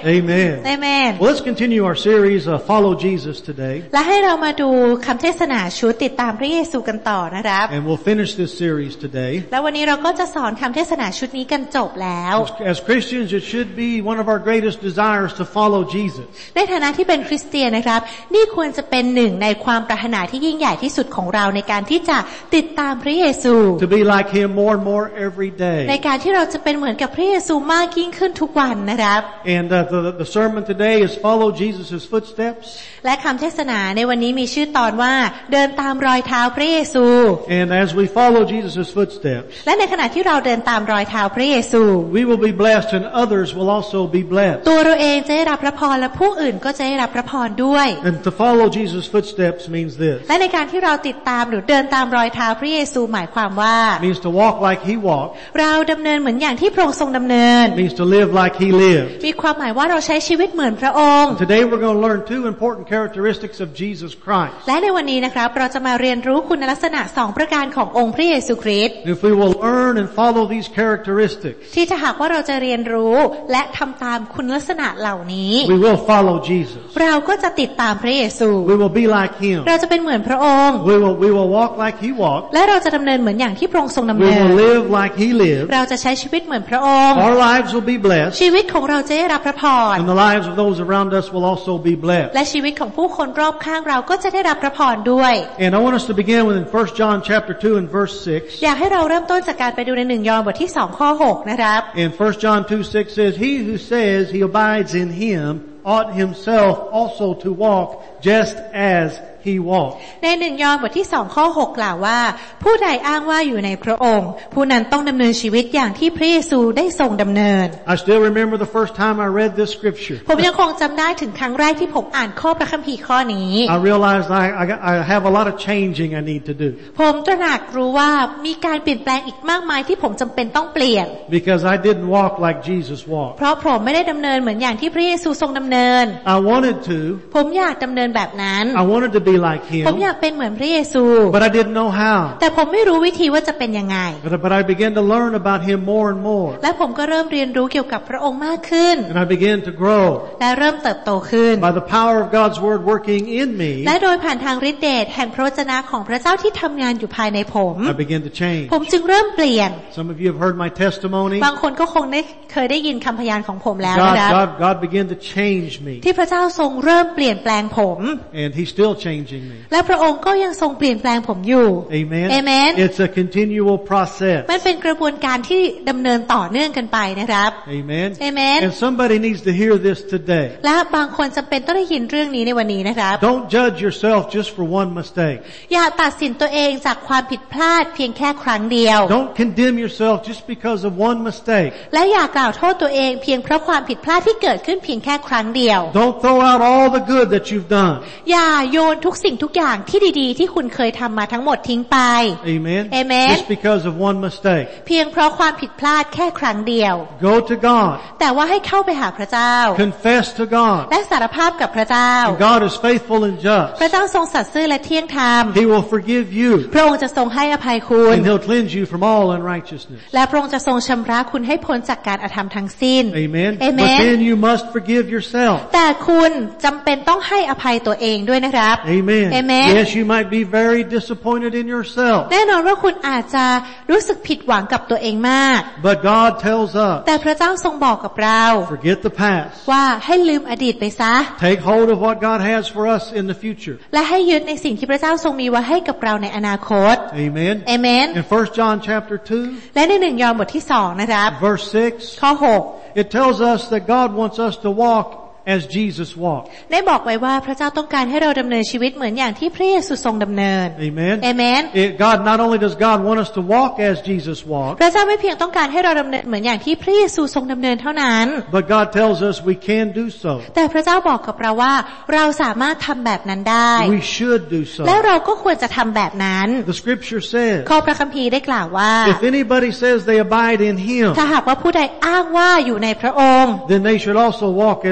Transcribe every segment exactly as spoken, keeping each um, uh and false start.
Amen. Amen. Well, let's continue our series, uh, Follow Jesus today. และให้เรามาดูคำเทศนาชุดติดตามพระเยซูกันต่อนะครับ And we'll finish this series today. แล้ววันนี้เราก็จะสอนคำเทศนาชุดนี้กันจบแล้ว As Christians, it should be one of our greatest desires to follow Jesus. ในฐานะที่เป็นคริสเตียนนะครับนี่ควรจะเป็นหนึ่งในความปรารถนาที่ยิ่งใหญ่ที่สุดของเราในการที่จะติดตามพระเยซู To be like Him more and more every day. ในการที่เราจะเป็นเหมือนกับพระเยซูมากยิ่งขึ้นทุกวันนะครับ And uh, the, the sermon today is Follow Jesus' Footsteps. และคำเทศนาในวันนี้มีชื่อตอนว่าเดินตามรอยเท้าพระเยซู And as we follow Jesus' footsteps, และในขณะที่เราเดินตามรอยเท้าพระเยซู we will be blessed and others will also be blessed. ตัวเราเองจะได้รับพระพรและผู้อื่นก็จะได้รับพระพรด้วย And to follow Jesus' footsteps means this. และในการที่เราติดตามหรือเดินตามรอยเท้าพระเยซูหมายความว่า Means to walk like He walked. เราดำเนินเหมือนอย่างที่พระองค์ทรงดำเนิน Means to live like He lived. มีความหมายว่าเราใช้ชีวิตเหมือนพระองค์ Today we're going to learn two important characteristics of Jesus Christ. และในวันนี้นะครับเราจะมาเรียนรู้คุณลักษณะสองประการขององค์พระเยซูคริสต์ If we will learn and follow these characteristics, ที่ถ้าหากว่าเราจะเรียนรู้และทำตามคุณลักษณะเหล่านี้ we will follow Jesus. เราก็จะติดตามพระเยซู We will be like Him. เราจะเป็นเหมือนพระองค์ We will, we will walk like He walked. และเราจะดำเนินเหมือนอย่างที่พระองค์ทรงดำ We เนิน will live like He lived. เราจะใช้ชีวิตเหมือนพระองค์ Our lives will be blessed. ชีวิตของเราจะได้รับพระพร And the lives of those around us will also be blessed. และชีวิตของผู้คนรอบข้างเราก็จะได้รับพระพรด้วย And I want us to begin with in First John chapter two and verse six. อยากให้เราเริ่มต้นจากการไปดูในหนึ่งยอห์นบทที่สองข้อหกนะครับ And First John two six says, He who says he abides in Him ought himself also to walk just as He walked. ในหนึ่งยอห์นบทที่สองข้อหกกล่าวว่าผู้ใดอ้างว่าอยู่ในพระองค์ผู้นั้นต้องดำเนินชีวิตอย่างที่พระเยซูได้ทรงดำเนิน I still remember the first time I read this scripture. ผมยังคงจำได้ถึงครั้งแรกที่ผมอ่านข้อพระคัมภีร์ข้อนี้ I realized I, I, I have a lot of changing I need to do. ผมตระหนักรู้ว่ามีการเปลี่ยนแปลงอีกมากมายที่ผมจำเป็นต้องเปลี่ยน Because I didn't walk like Jesus walked. เพราะผมไม่ได้ดำเนินเหมือนอย่างที่พระเยซูทรงดำเนิน I wanted to. ผมอยากดำเนินแบบนั้น I wanted to be like ผม Him. อยากเป็นเหมือนพระเยซู But I didn't know how. แต่ผมไม่รู้วิธีว่าจะเป็นยังไง But, but I began to learn about Him more and more. และผมก็เริ่มเรียนรู้เกี่ยวกับพระองค์มากขึ้น And I began to grow. และเริ่มเติบโตขึ้น By the power of God's Word working in me, และโดยผ่านทางฤทธิเดชแห่งพระวจนะของพระเจ้าที่ทำงานอยู่ภายในผม I began to change. ผมจึงเริ่มเปลี่ยน Some of you have heard my testimony. บางคนก็คงได้เคยได้ยินคำพยานของผมแล้ว God, นะครับ God, God began to change me. ที่พระเจ้าทรงเริ่มเปลี่ยนแปลงผม And He's still changing me. และพระองค์ก็ยังทรงเปลี่ยนแปลงผมอยู่ Amen. Amen. It's a continual process. มันเป็นกระบวนการที่ดำเนินต่อเนื่องกันไปนะครับ Amen. Amen. And somebody needs to hear this today. และบางคนจำเป็นต้องได้ยินเรื่องนี้ในวันนี้นะครับ Don't judge yourself just for one mistake. อย่าตัดสินตัวเองจากความผิดพลาดเพียงแค่ครั้งเดียว Don't condemn yourself just because of one mistake. และอย่ากล่าวโทษตัวเองเพียงเพราะความผิดพลาดที่เกิดขึ้นเพียงแค่ครั้งเดียว Don't throw out all the good that you've done. อย่าโยนทุกสิ่งทุกอย่างที่ดีๆที่คุณเคยทำมาทั้งหมดทิ้งไป Amen. Amen. Just because of one mistake. เพียงเพราะความผิดพลาดแค่ครั้งเดียว Go to God. แต่ว่าให้เข้าไปหาพระเจ้า Confess to God. และสารภาพกับพระเจ้า And God is faithful and พระ just. เจ้าทรงสัตย์ซื่อและเที่ยงธรรม He will forgive you. พระองค์จะทรงให้อภัยคุณ And He'll cleanse you from all unrighteousness. และพระองค์จะทรงชำระคุณให้พ้นจากการอธรรมทั้งสิ้น Amen. Amen. But then you must forgive yourself. แต่คุณจำเป็นต้องให้อภัยตัวเองด้วยนะครับ Amen. Amen. Yes, you might be very disappointed in yourself. แน่นอนว่าคุณอาจจะรู้สึกผิดหวังกับตัวเองมาก But God tells us, แต่พระเจ้าทรงบอกกับเรา forget the past. ว่าให้ลืมอดีตไปซะ Take hold of what God has for us in the future. และให้ยึดในสิ่งที่พระเจ้าทรงมีไว้ให้กับเราในอนาคต Amen. เอเมน In First John chapter two, และในหนึ่งยอห์นบทที่สองนะครับ verse six, ข้อหก it tells us that God wants us to walk as Jesus walked. ได้บอกไว้ว่าพระเจ้าต้องการให้เราดำเนินชีวิตเหมือนอย่างที่พระเยซูทรงดำเนิน Amen. เอเมน It, God, not only does God want us to walk as Jesus walked, พระเจ้าไม่เพียงต้องการให้เราดำเนินเหมือนอย่างที่พระเยซูทรงดำเนินเท่านั้น but God tells us we can do so. แต่พระเจ้าบอกกับเราว่าเราสามารถทำแบบนั้นได้ We should do และ so. เราก็ควรจะทำแบบนั้น The scripture says, ข้อพระคัมภีร์ได้กล่าวว่า if anybody says they abide in Him, ถ้าหากว่าผู้ใดอ้างว่าอยู่ในพระองค์ then they should also walk as He walked.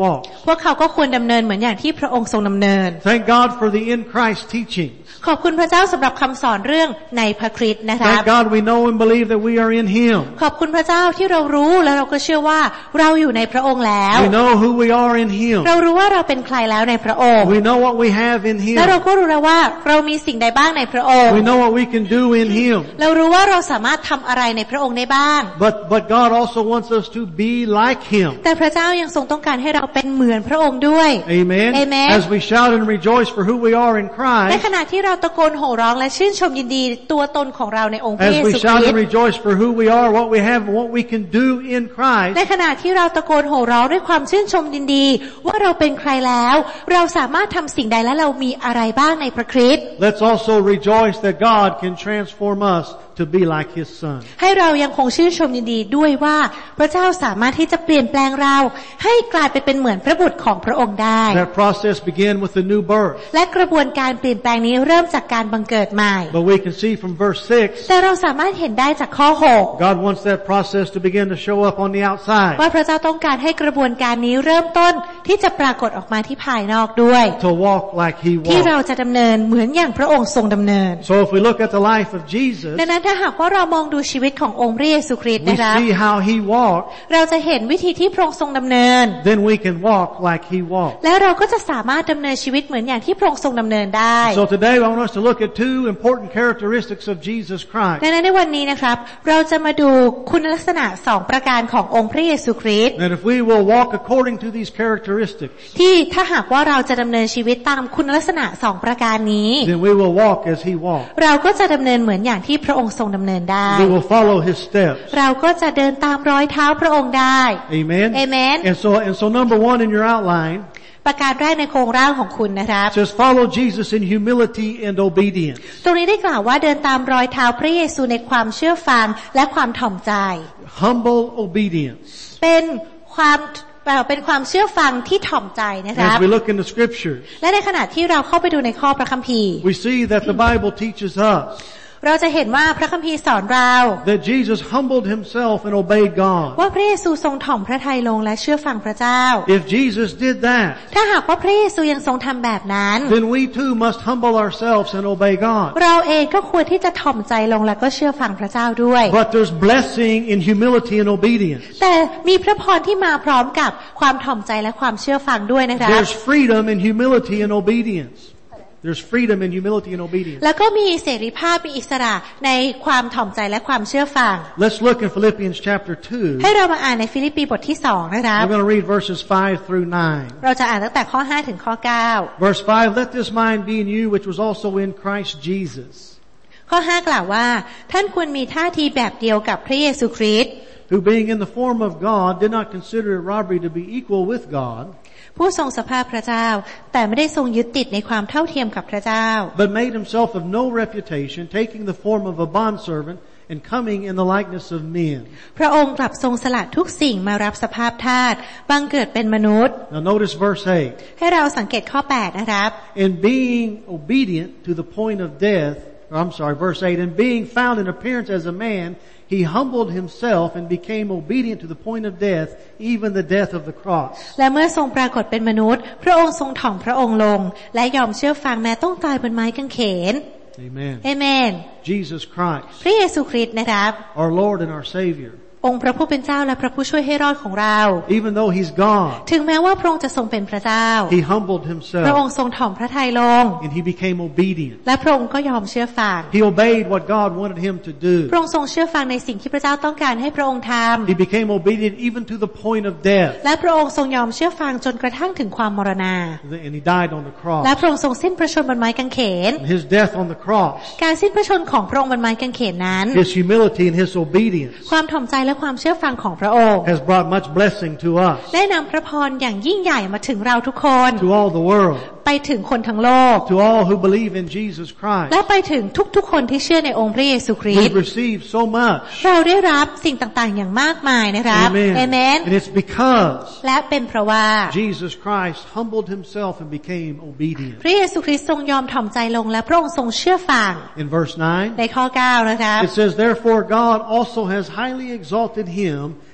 walked. พวกเขาก็ควรดำเนินเหมือนอย่างที่พระองค์ทรงดำเนิน Thank God for the in Christ teachings. ขอบคุณพระเจ้าสำหรับคำสอนเรื่องในพระคริสต์นะครับ Thank God we know and believe that we are in Him. ขอบคุณพระเจ้าที่เรารู้และเราก็เชื่อว่าเราอยู่ในพระองค์แล้ว We know who we are in Him. เรารู้ว่าเราเป็นใครแล้วในพระองค์ We know what we have in Him. และเราก็รู้แล้วว่าเรามีสิ่งใดบ้างในพระองค์ We know what we can do in Him. เรารู้ว่าเราสามารถทำอะไรในพระองค์ได้บ้าง But but God also wants us to be like Him. แต่พระเจ้ายังทรงต้องการให้เราเป็นเหมือนพระองค์ด้วย Amen. Amen. As we shout and rejoice for who we are in ใน Christ. ขณะที่เราตะโกนโห่ร้องและชื่นชมยินดีตัวตนของเราในองค์พระ As เย we ซูค shout ริส and ต์ rejoice for who we are, what we have, and what we can do in ใน Christ. ขณะที่เราตะโกนโห่ร้องด้วยความชื่นชมยินดีว่าเราเป็นใครแล้วเราสามารถทำสิ่งใดและเรามีอะไรบ้างในพระคริสต์ Let's also rejoice that God can transform us to be like His Son. ให้เรายังคงชื่นชมยินดีด้วยว่าพระเจ้าสามารถที่จะเปลี่ยนแปลงเราให้กลายไปเป็นเหมือนพระบุตรของพระองค์ได้ That process began with the new birth. และกระบวนการเปลี่ยนแปลงนี้เริ่มจากการบังเกิดใหม่ But we can see from verse six, แต่เราสามารถเห็นได้จากข้อหก God wants that process to begin to show up on the outside. ว่าพระเจ้าต้องการให้กระบวนการนี้เริ่มต้นที่จะปรากฏออกมาที่ภายนอกด้วย To walk like He ที่เรา walked. จะดำเนินเหมือนอย่างพระองค์ทรงดำเนิน So if we look at the life of Jesus, ดังนั้นถ้าหากว่าเรามองดูชีวิตขององค์พระเยซูคริสต์ we นะครับ see how He walked, เราจะเห็นวิธีที่พระองค์ทรงดำเนิน then we can walk like He walked. และเราก็จะสามารถดำเนินชีวิตเหมือนอย่างที่พระองค์ทรงดำเนินได้ So today I want us to look at two important characteristics of Jesus Christ. ดังนั้นในวันนี้นะครับเราจะมาดูคุณลักษณะสองประการขององค์พระเยซูคริสต์ And if we will walk according to these characteristics, ที่ถ้าหากว่าเราจะดำเนินชีวิตตามคุณลักษณะสองประการนี้ then we will walk as He walked. เราก็จะดำเนินเหมือนอย่างที่พระองค์ทรงดำเนินได้ We will follow His steps. เราก็จะเดินตามรอยเท้าพระองค์ได้ Amen. Amen. And so, and so number one in your outline ประการแรกในโครงร่างของคุณนะครับ says follow Jesus in humility and obedience. ตรงนี้ได้กล่าวว่าเดินตามรอยเท้าพระเยซูในความเชื่อฟังและความถ่อมใจ Humble obedience. เป็นความเป็นความเชื่อฟังที่ถ่อมใจนะครับ As we look in the scriptures, และในขณะที่เราเข้าไปดูในข้อพระคัมภีร์ we see that the Bible teaches us เราจะเห็นว่าพระคัมภีร์สอนเรา that Jesus humbled Himself and obeyed God. ว่าพระเยซูทรงถ่อมพระทัยลงและเชื่อฟังพระเจ้า If Jesus did that, ถ้าหากว่าพระเยซูยังทรงทำแบบนั้น then we too must humble ourselves and obey God. เราเองก็ควรที่จะถ่อมใจลงและก็เชื่อฟังพระเจ้าด้วย But there's blessing in humility and obedience. แต่มีพระพรที่มาพร้อมกับความถ่อมใจและความเชื่อฟังด้วยนะคะ There's freedom in humility and obedience. There's freedom in humility and obedience. แล้วก็มีเสรีภาพมีอิสระในความถ่อมใจและความเชื่อฟัง Let's look in Philippians chapter two. ให้เรามาอ่านในฟิลิปปีบทที่สองนะครับ I'm going to read verses five through nine. เราจะอ่านตั้งแต่ข้อห้าถึงข้อเก้า Verse five, let this mind be in you which was also in Christ Jesus, ข้อห้ากล่าวว่าท่านควรมีท่าทีแบบเดียวกับพระเยซูคริสต์ who being in the form of God did not consider it robbery to be equal with God, ผู้ทรงสภาพพระเจ้าแต่ไม่ได้ทรงยึดติดในความเท่าเทียมกับพระเจ้า but made himself of no reputation, taking the form of a bondservant and coming in the likeness of men. พระองค์กลับทรงสละทุกสิ่งมารับสภาพทาสบังเกิดเป็นมนุษย์ Now notice verse eight. ให้เราสังเกตข้อแปดนะครับ And being obedient to the point of death, or I'm sorry, verse eight, and being found in appearance as a man, he humbled himself and became obedient to the point of death, even the death of the cross. และเมื่อทรงปรากฏเป็นมนุษย์พระองค์ทรงถ่อมพระองค์ลงและยอมเชื่อฟังแม้ต้องตายบนไม้กางเขน Amen. เอเมน Jesus Christ, พระเยซูคริสต์นะครับ our Lord and our Savior, องค์พระผู้เป็นเจ้าและพระผู้ช่วยให้รอดของเรา even though he's God, ถึงแม้ว่าพระองค์จะทรงเป็นพระเจ้า he humbled พระอง himself ค์ทรงถ่อมพระทัยลง and he became obedient. และพระองค์ก็ยอมเชื่อฟัง He obeyed what God wanted him to พระ do. องค์ทรงเชื่อฟังในสิ่งที่พระเจ้าต้องการให้พระองค์ท He became obedient even to the point of death. ำและพระองค์ทรงยอมเชื่อฟังจนกระทั่งถึงความมรณา And he died on the และ cross. พระองค์ทรงสิ้นพระชนม์บนไม้กางเขน And his death on the cross, การสิ้นพระชนม์ของพระองค์บนไม้กางเขนนั้น his humility and his obedience ความถ่อมใจและความเชื่อฟังของพระองค์ has brought much blessing to us, ได้นำพระพรอย่างยิ่งใหญ่มาถึงเราทุกคน to all the world, ไปถึงคนทั้งโลก to all who believe in Jesus Christ. และไปถึงทุกๆคนที่เชื่อในองค์พระเยซูคริส We've ต์ received so much. เราได้รับสิ่งต่างๆอย่างมากมายนะครับ Amen. เอเมน And it's because และเป็นเพราะว่า Jesus Christ humbled himself and became obedient. พระเยซูคริสต์ทรงยอมถ่อมใจลงและพระองค์ทรงเชื่อฟัง In verse nine, ในข้อเก้านะครับ it says, therefore God also has highly exalted him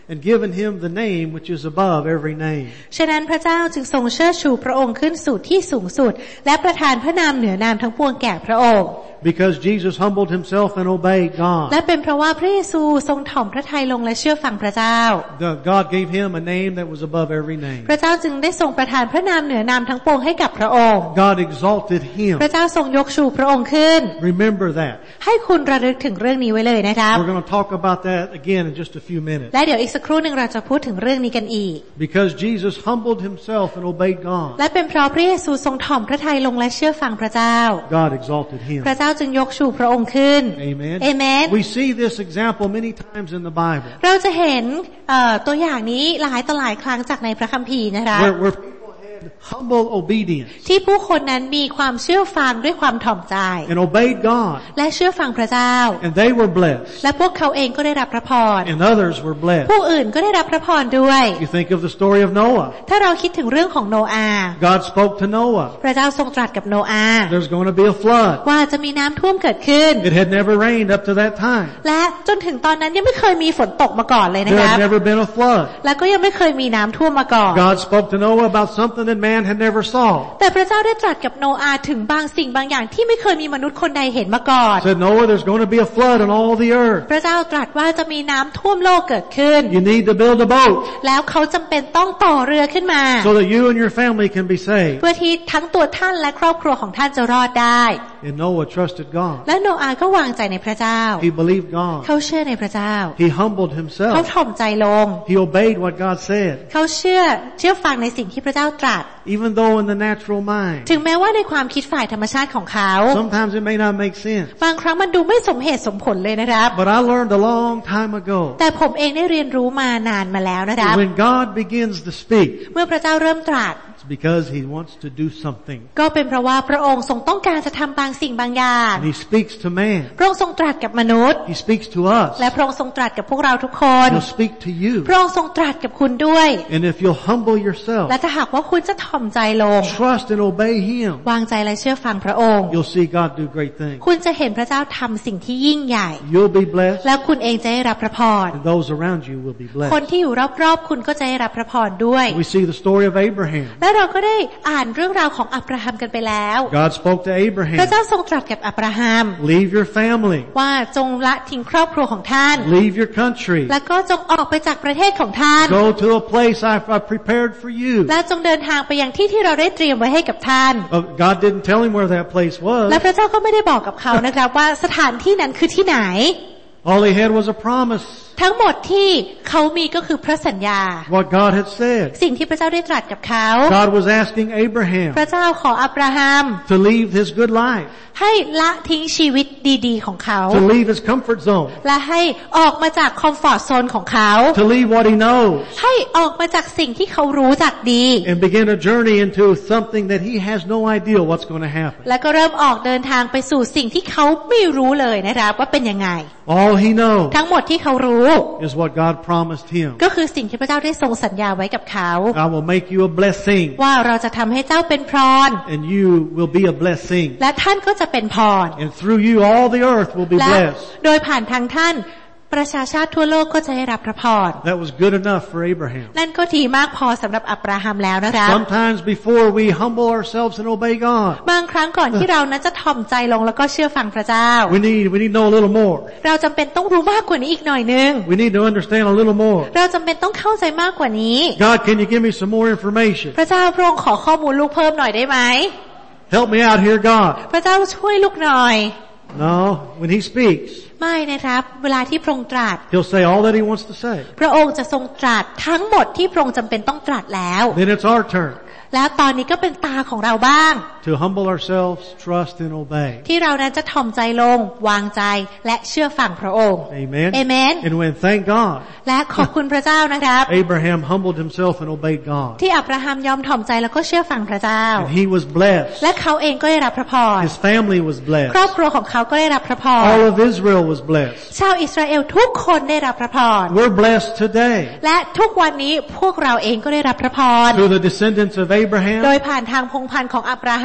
and given him the name which is above every name. ฉะนั้นพระเจ้าจึงทรงเชิดชูพระองค์ขึ้นสู่ที่สูงสุดและประทานพระนามเหนือนามทั้งปวงแก่พระองค์ Because Jesus humbled himself and obeyed God. และเป็นเพราะว่าพระเยซูทรงถ่อมพระทัยลงและเชื่อฟังพระเจ้า God gave him a name that was above every name. พระเจ้าจึงได้ทรงประทานพระนามเหนือนามทั้งปวงให้กับพระองค์ God exalted him. พระเจ้าทรงยกชูพระองค์ขึ้น Remember that. ให้คุณระลึกถึงเรื่องนี้ไว้เลยนะครับ We're going to talk about that again in just a few minutes. และเดี๋ยวอีกสักครู่นึงเราจะพูดถึงเรื่องนี้กันอีก Because Jesus humbled himself and obeyed God. และเป็นเพราะพระเยซูทรงถ่อมพระทัยลงและเชื่อฟังพระเจ้า God exalted him. พระเจ้าจึงยกชูพระองค์ขึ้น Amen. Amen. We see this example many times in the Bible. เราจะเห็นตัวอย่างนี้หลายต่อหลายครั้งจากในพระคัมภีร์นะคะ Where, where people had humble obedience. ที่ผู้คนนั้นมีความเชื่อฟังด้วยความถ่อมใจ And obeyed God. และเชื่อฟังพระเจ้า And they were blessed. และพวกเขาเองก็ได้รับพระพร And others were blessed. ผู้อื่นก็ได้รับพระพรด้วย You think of the story of Noah. ถ้าเราคิดถึงเรื่องของโนอาห์ God spoke to Noah. พระเจ้าทรงตรัสกับโนอาห์ There's going to be a flood. ว่าจะมีน้ำท่วมเกิดขึ้น It had never rained up to that time. และจนถึงตอนนั้นยังไม่เคยมีฝนตกมาก่อนเลยนะ There ครับ had never been a flood. และก็ยังไม่เคยมีน้ำท่วมมาก่อน God spoke to Noah about something that man had never saw. แต่พระเจ้าได้ตรัสกับโนอาห์ถึงบางสิ่งบางอย่างที่ไม่เคยมีมนุษย์คนใดเห็นมาก่อน Said Noah, there's going to be a flood on all the earth. พระเจ้าตรัสว่าจะมีน้ำท่วมโลกเกิดขึ้น You need to build a boat แล้วเขาจำเป็นต้องต่อเรือขึ้นมา so that you and your family can be saved. เพื่อที่ทั้งตัวท่านและครอบครัวของท่านจะรอดได้ And Noah trusted God. และโนอาห์ก็วางใจในพระเจ้า He believed God. เขาเชื่อในพระเจ้า He humbled เขา himself. ถ่อมใจลง He obeyed what God said. เขาเชื่อเชื่อฟังในสิ่งที่พระเจ้าตรัส Even though in the natural mind, ถึงแม้ว่าในความคิดฝ่ายธรรมชาติของเขา sometimes it may not make sense. บางครั้งมันดูไม่สมเหตุสมผลเลยนะครับ But I learned a long time ago แต่ผมเองได้เรียนรู้มานานมาแล้วนะครับ when God begins to speak, เมื่อพระเจ้าเริ่มตรัส it's because He wants to do something. ก็เป็นเพราะว่าพระองค์ทรงต้องการจะทำบางสิ่งบางอย่าง And He speaks to man. พระองค์ทรงตรัสกับมนุษย์ He speaks to us. และพระองค์ทรงตรัสกับพวกเราทุกคน He'll speak to you. พระองค์ทรงตรัสกับคุณด้วย And if you'll humble yourself, และถ้าหากว่าคุณจะถ่อมใจลง trust and obey Him, วางใจและเชื่อฟังพระองค์ you'll see God do great things. คุณจะเห็นพระเจ้าทำสิ่งที่ยิ่งใหญ่ You'll be blessed, แล้วคุณเองจะได้รับพระพร and those around you will be คน blessed. ที่อยู่รอบๆคุณก็จะได้รับพระพรด้วย We see the story of Abraham. และเราก็ได้อ่านเรื่องราวของอับราฮัมกันไปแล้ว God spoke to พระ Abraham, เจ้าทรงตรัสกับอับราฮัม leave your family, ว่าจงละทิ้งครอบครัวของท่าน leave your country, แล้วก็จงออกไปจากประเทศของท่าน go to a place I've, I've prepared for you. และจงเดินทางไปยังที่ที่เราได้เตรียมไว้ให้กับท่าน Uh, God didn't tell him where that place และ was. พระเจ้าก็ไม่ได้บอกกับเขานะครับว่าสถานที่นั้นคือที่ไหน All he had was a promise, ทั้งหมดที่เขามีก็คือพระสัญญา what God had said. สิ่งที่พระเจ้าได้ตรัสกับเขา God was asking Abraham พระเจ้าขออับราฮัม to leave his good life, ให้ละทิ้งชีวิตดีๆของเขา to leave his comfort zone, และให้ออกมาจากคอมฟอร์ตโซนของเขา to leave what he knows, ให้ออกมาจากสิ่งที่เขารู้จักดี and begin a journey into something that he has no idea what's going to happen. แล้วก็เริ่มออกเดินทางไปสู่สิ่งที่เขาไม่รู้เลยนะครับว่าเป็นยังไง All he knows ทั้งหมดที่เขารู้ is what God promised him. ก็คือสิ่งที่พระเจ้าได้ทรงสัญญาไว้กับเขา I will make you a blessing, ว่าเราจะทำให้เจ้าเป็นพร and you will be a blessing. และท่านก็จะเป็นพร And through you, all the earth will be และ blessed. โดยผ่านทางท่านประชาชาติทั่วโลกก็จะได้รับพระพร That was good enough for Abraham. นั่นก็ดีมากพอสำหรับอับราฮัมแล้วนะครับ Sometimes before we humble ourselves and obey God, บางครั้งก่อนที่เรานั้นจะถ่อมใจลงแล้วก็เชื่อฟังพระเจ้า we need, we need to know a little more. เราจำเป็นต้องรู้มากกว่านี้อีกหน่อยนึง We need to understand a little more. เราจำเป็นต้องเข้าใจมากกว่านี้ God, can you give me some more information? พระเจ้าพระองค์ขอข้อมูลลูกเพิ่มหน่อยได้ไหม Help me out here, God. พระเจ้าช่วยลูกหน่อย No, when he speaks, ไม่นะครับเวลาที่พระองค์ตรัส he'll say all that he wants to say. พระองค์จะทรงตรัสทั้งหมดที่พระองค์จำเป็นต้องตรัสแล้ว Then it's our turn แล้วตอนนี้ก็เป็นตาของเราบ้าง to humble ourselves, trust and obey. ที่เรานั้นจะถ่อมใจลงวางใจและเชื่อฟังพระองค์ Amen. Amen. And when, thank God, และขอบคุณพระเจ้านะครับ Abraham humbled himself and obeyed God. ที่อับราฮัมยอมถ่อมใจแล้วก็เชื่อฟังพระเจ้า And he was blessed. และเขาเองก็ได้รับพระพร His family was ครอบ blessed. ครัวของเขาก็ได้รับพระพร All of Israel was blessed. ชาวอิสราเอลทุกคนได้รับพระพร We're blessed today และทุกวันนี้พวกเราเองก็ได้รับพระพร through the descendants of โด Abraham, ยผ่านทางพงศ์พันธุ์ของอับราฮั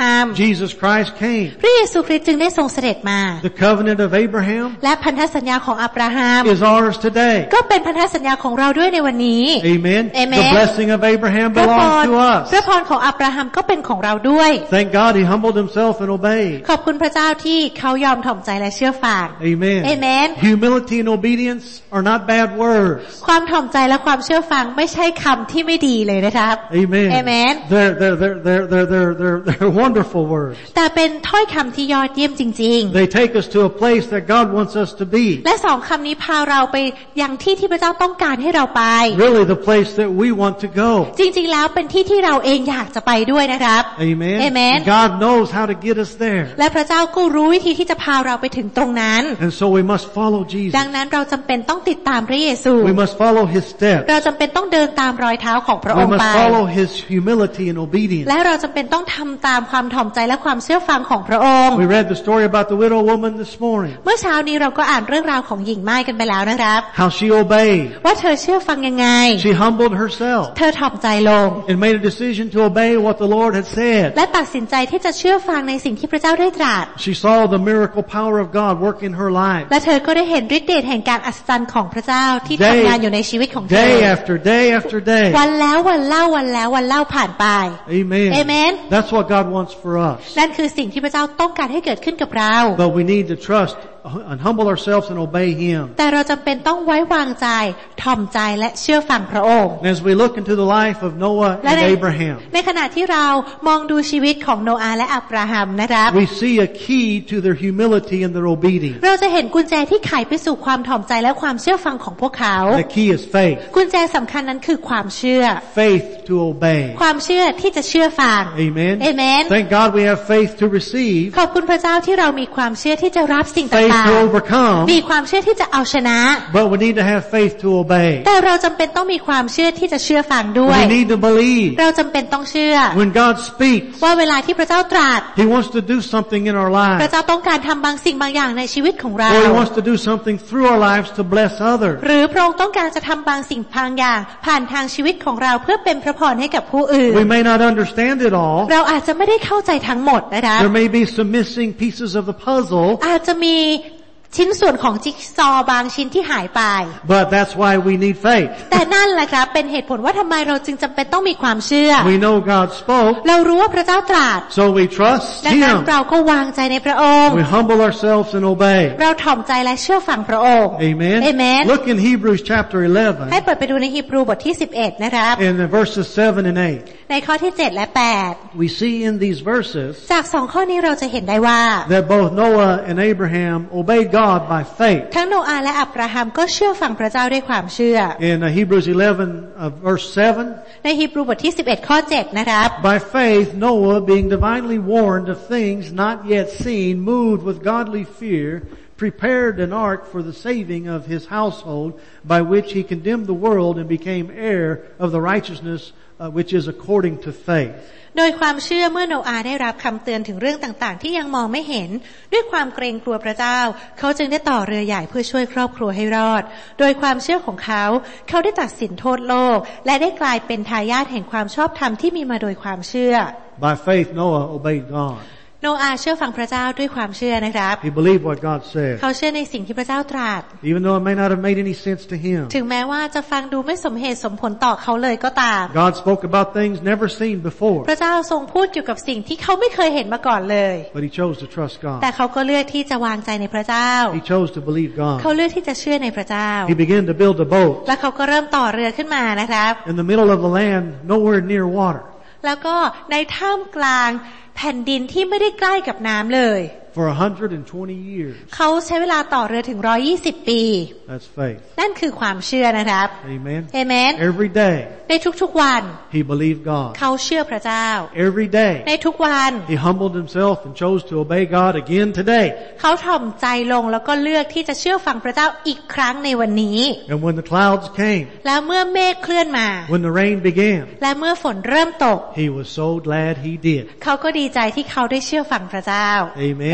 ฮัม Jesus Christ came. พระเยซูคริสต์จึงได้ทรงเสด็จมา The covenant of Abraham และพันธสัญญาของอับราฮัม is ours today. ก็เป็นพันธสัญญาของเราด้วยในวันนี้ Amen. Amen. The blessing of Abraham พระพ belongs ร to us. พระพรของอับราฮัมก็เป็นของเราด้วย Thank God he humbled himself and obeyed. ขอบคุณพระเจ้าที่เขายอมถ่อมใจและเชื่อฟัง Amen. Amen. Humility and obedience are not bad words. ความถ่อมใจและความเชื่อฟังไม่ใช่คำที่ไม่ดีเลยนะครับ Amen. Amen. They're, they're, they're, they're, they're, they're, they're, they're wonderful words. แต่เป็นถ้อยคำที่ยอดเยี่ยมจริง They take us to a place that God wants us to be. ๆและสองคำนี้พาเราไปยังที่ที่พระเจ้าต้องการให้เราไป Really the place that we want to go. จริงๆแล้วเป็นที่ที่เราเองอยากจะไปด้วยนะครับ Amen. Amen. God knows how to get us there. และพระเจ้าก็รู้วิธีที่จะพาเราไปถึงตรงนั้น And so we must follow Jesus. ดังนั้นเราจำเป็นต้องติดตามพระเยซู We must follow his steps. เราจำเป็นต้องเดินตามรอยเท้าของพระอ We งค์ไป must follow his humility and obedience. และเราจำเป็นต้องทำตามความถ่อมใจและความเชื่อฟังของพระองค์ We read the story about the widow woman this morning. เมื่อเช้านี้เราก็อ่านเรื่องราวของหญิงไม้กันไปแล้วนะครับ How she obeyed. ว่าเธอเชื่อฟังยังไง She humbled herself เธอถ่อมใจลง and made a decision to obey what the Lord had said. และตัดสินใจที่จะเชื่อฟังในสิ่งที่พระเจ้าได้ตรัส She saw the miracle power of God work in her life. และเธอก็ได้เห็นฤทธิ์เดชแห่งการอัศจรรย์ของพระเจ้าที่ Day- ทำงานอยู่ในชีวิตของเธอ Day after day after day. วันแล้ววันเล่าวันแล้ววันเล่าผ่านไป Amen. Amen. That's what God wants for us. นั่นคือสิ่งที่พระเจ้าต้องการให้เกิดขึ้นกับเรา But we need to trust and humble ourselves and obey him. แต่เราจำเป็นต้องไว้วางใจถ่อมใจและเชื่อฟังพระองค์ And as we look into the life of Noah และ and ใน Abraham, ในขณะที่เรามองดูชีวิตของโนอาห์และอับราฮัมนะครับ we see a key to their humility and their obedience. เราจะเห็นกุญแจที่ไขไปสู่ความถ่อมใจและความเชื่อฟังของพวกเขา The key is faith. กุญแจสำคัญนั้นคือความเชื่อ Faith to obey. ความเชื่อที่จะเชื่อฟัง Amen. Amen. Thank God we have faith to receive, ขอบคุณพระเจ้าที่เรามีความเชื่อที่จะรับสิ่ง faith ต่าง to overcome, ๆมีความเชื่อที่จะเอาชนะ but we need to have faith to obey. แต่เราจำเป็นต้องมีความเชื่อที่จะเชื่อฟังด้วย We need to believe เราจำเป็นต้องเชื่อ when God speaks, ว่าเวลาที่พระเจ้าตรัส he wants to do something in our พระ lives, เจ้าต้องการทำบางสิ่งบางอย่างในชีวิตของเรา or he wants to do something through our lives to bless others. หรือพระองค์ต้องการจะทำบางสิ่งบางอย่าง ผ่านทางชีวิตของเราเพื่อเป็นพระพรให้กับผู้อื่น We may not understand it all. เราอาจจะไม่ได้เข้าใจทั้งหมดนะคะ There may be some missing pieces of the puzzle, อาจจะมีชิ้นส่วนของจิ๊กซอว์บางชิ้นที่หายไป but that's why we need faith. แต่นั่นแหละครับเป็นเหตุผลว่าทำไมเราจึงจำเป็นต้องมีความเชื่อ We know God spoke, เรารู้ว่าพระเจ้าตรัส so we trust ดังนั้น him. เราก็วางใจในพระองค์ We humble ourselves and obey. เราถ่อมใจและเชื่อฟังพระองค์ Amen. Amen. Look in Hebrews chapter ให้ eleven เปิดไปดูในฮีบรูบทที่สิบเอ็ดนะครับ in the verses seven and eight. ในข้อที่เจ็ดและแปด We see in these verses จากสองข้อนี้เราจะเห็นได้ว่า that both Noah and Abraham obeyed God by faith. ทั้งโนอาห์และอับราฮัมก็เชื่อฟังพระเจ้าด้วยความเชื่อ In uh, Hebrews eleven uh, verse seven, ในฮีบรูบทที่สิบเอ็ดข้อเจ็ดนะครับ by faith Noah, being divinely warned of things not yet seen, moved with godly fear, prepared an ark for the saving of his household, by which he condemned the world and became heir of the righteousness uh, which is according to faith. โดยความเชื่อเมื่อโนอาห์ได้รับคำเตือนถึงเรื่องต่างๆที่ยังมองไม่เห็นด้วยความเกรงกลัวพระเจ้าเขาจึงได้ต่อเรือใหญ่เพื่อช่วยครอบครัวให้รอดโดยความเชื่อของเขาเขาได้ตัดสินโทษโลกและได้กลายเป็นทายาทแห่งความชอบธรรมที่มีมาโดยความเชื่อ By faith Noah obeyed God. โนอาห์เชื่อฟังพระเจ้าด้วยความเชื่อนะครับ He believed what God said, เขาเชื่อในสิ่งที่พระเจ้าตรัส even though it may not have made any sense to him. ถึงแม้ว่าจะฟังดูไม่สมเหตุสมผลต่อเขาเลยก็ตาม God spoke about things never seen before, พระเจ้าทรงพูดเกี่ยวกับสิ่งที่เขาไม่เคยเห็นมาก่อนเลย but he chose to trust แต่ God. เขาก็เลือกที่จะวางใจในพระเจ้า He chose to believe เขา God. เลือกที่จะเชื่อในพระเจ้า He began to build a boat และเขาก็เริ่มต่อเรือขึ้นมานะครับ in the middle of the land, nowhere near water, แล้วก็ในท่ามกลางแผ่นดินที่ไม่ได้ใกล้กับน้ำเลย for one hundred twenty years. เขาใช้เวลาต่อเรือถึงหนึ่งร้อยยี่สิบปี That's faith. นั่นคือความเชื่อนะครับ Amen. Amen. Every day ในทุกๆวัน he believed God. เขาเชื่อพระเจ้า Every day ในทุกวัน he humbled himself and chose to obey God again today. เขาถ่อมใจลงแล้วก็เลือกที่จะเชื่อฟังพระเจ้าอีกครั้งในวันนี้ And when the clouds came, แล้วเมื่อเมฆเคลื่อนมา when the rain began, และเมื่อฝนเริ่มตก he was so glad he did. เขาก็ดีใจที่เขาได้เชื่อฟังพระเจ้า Amen.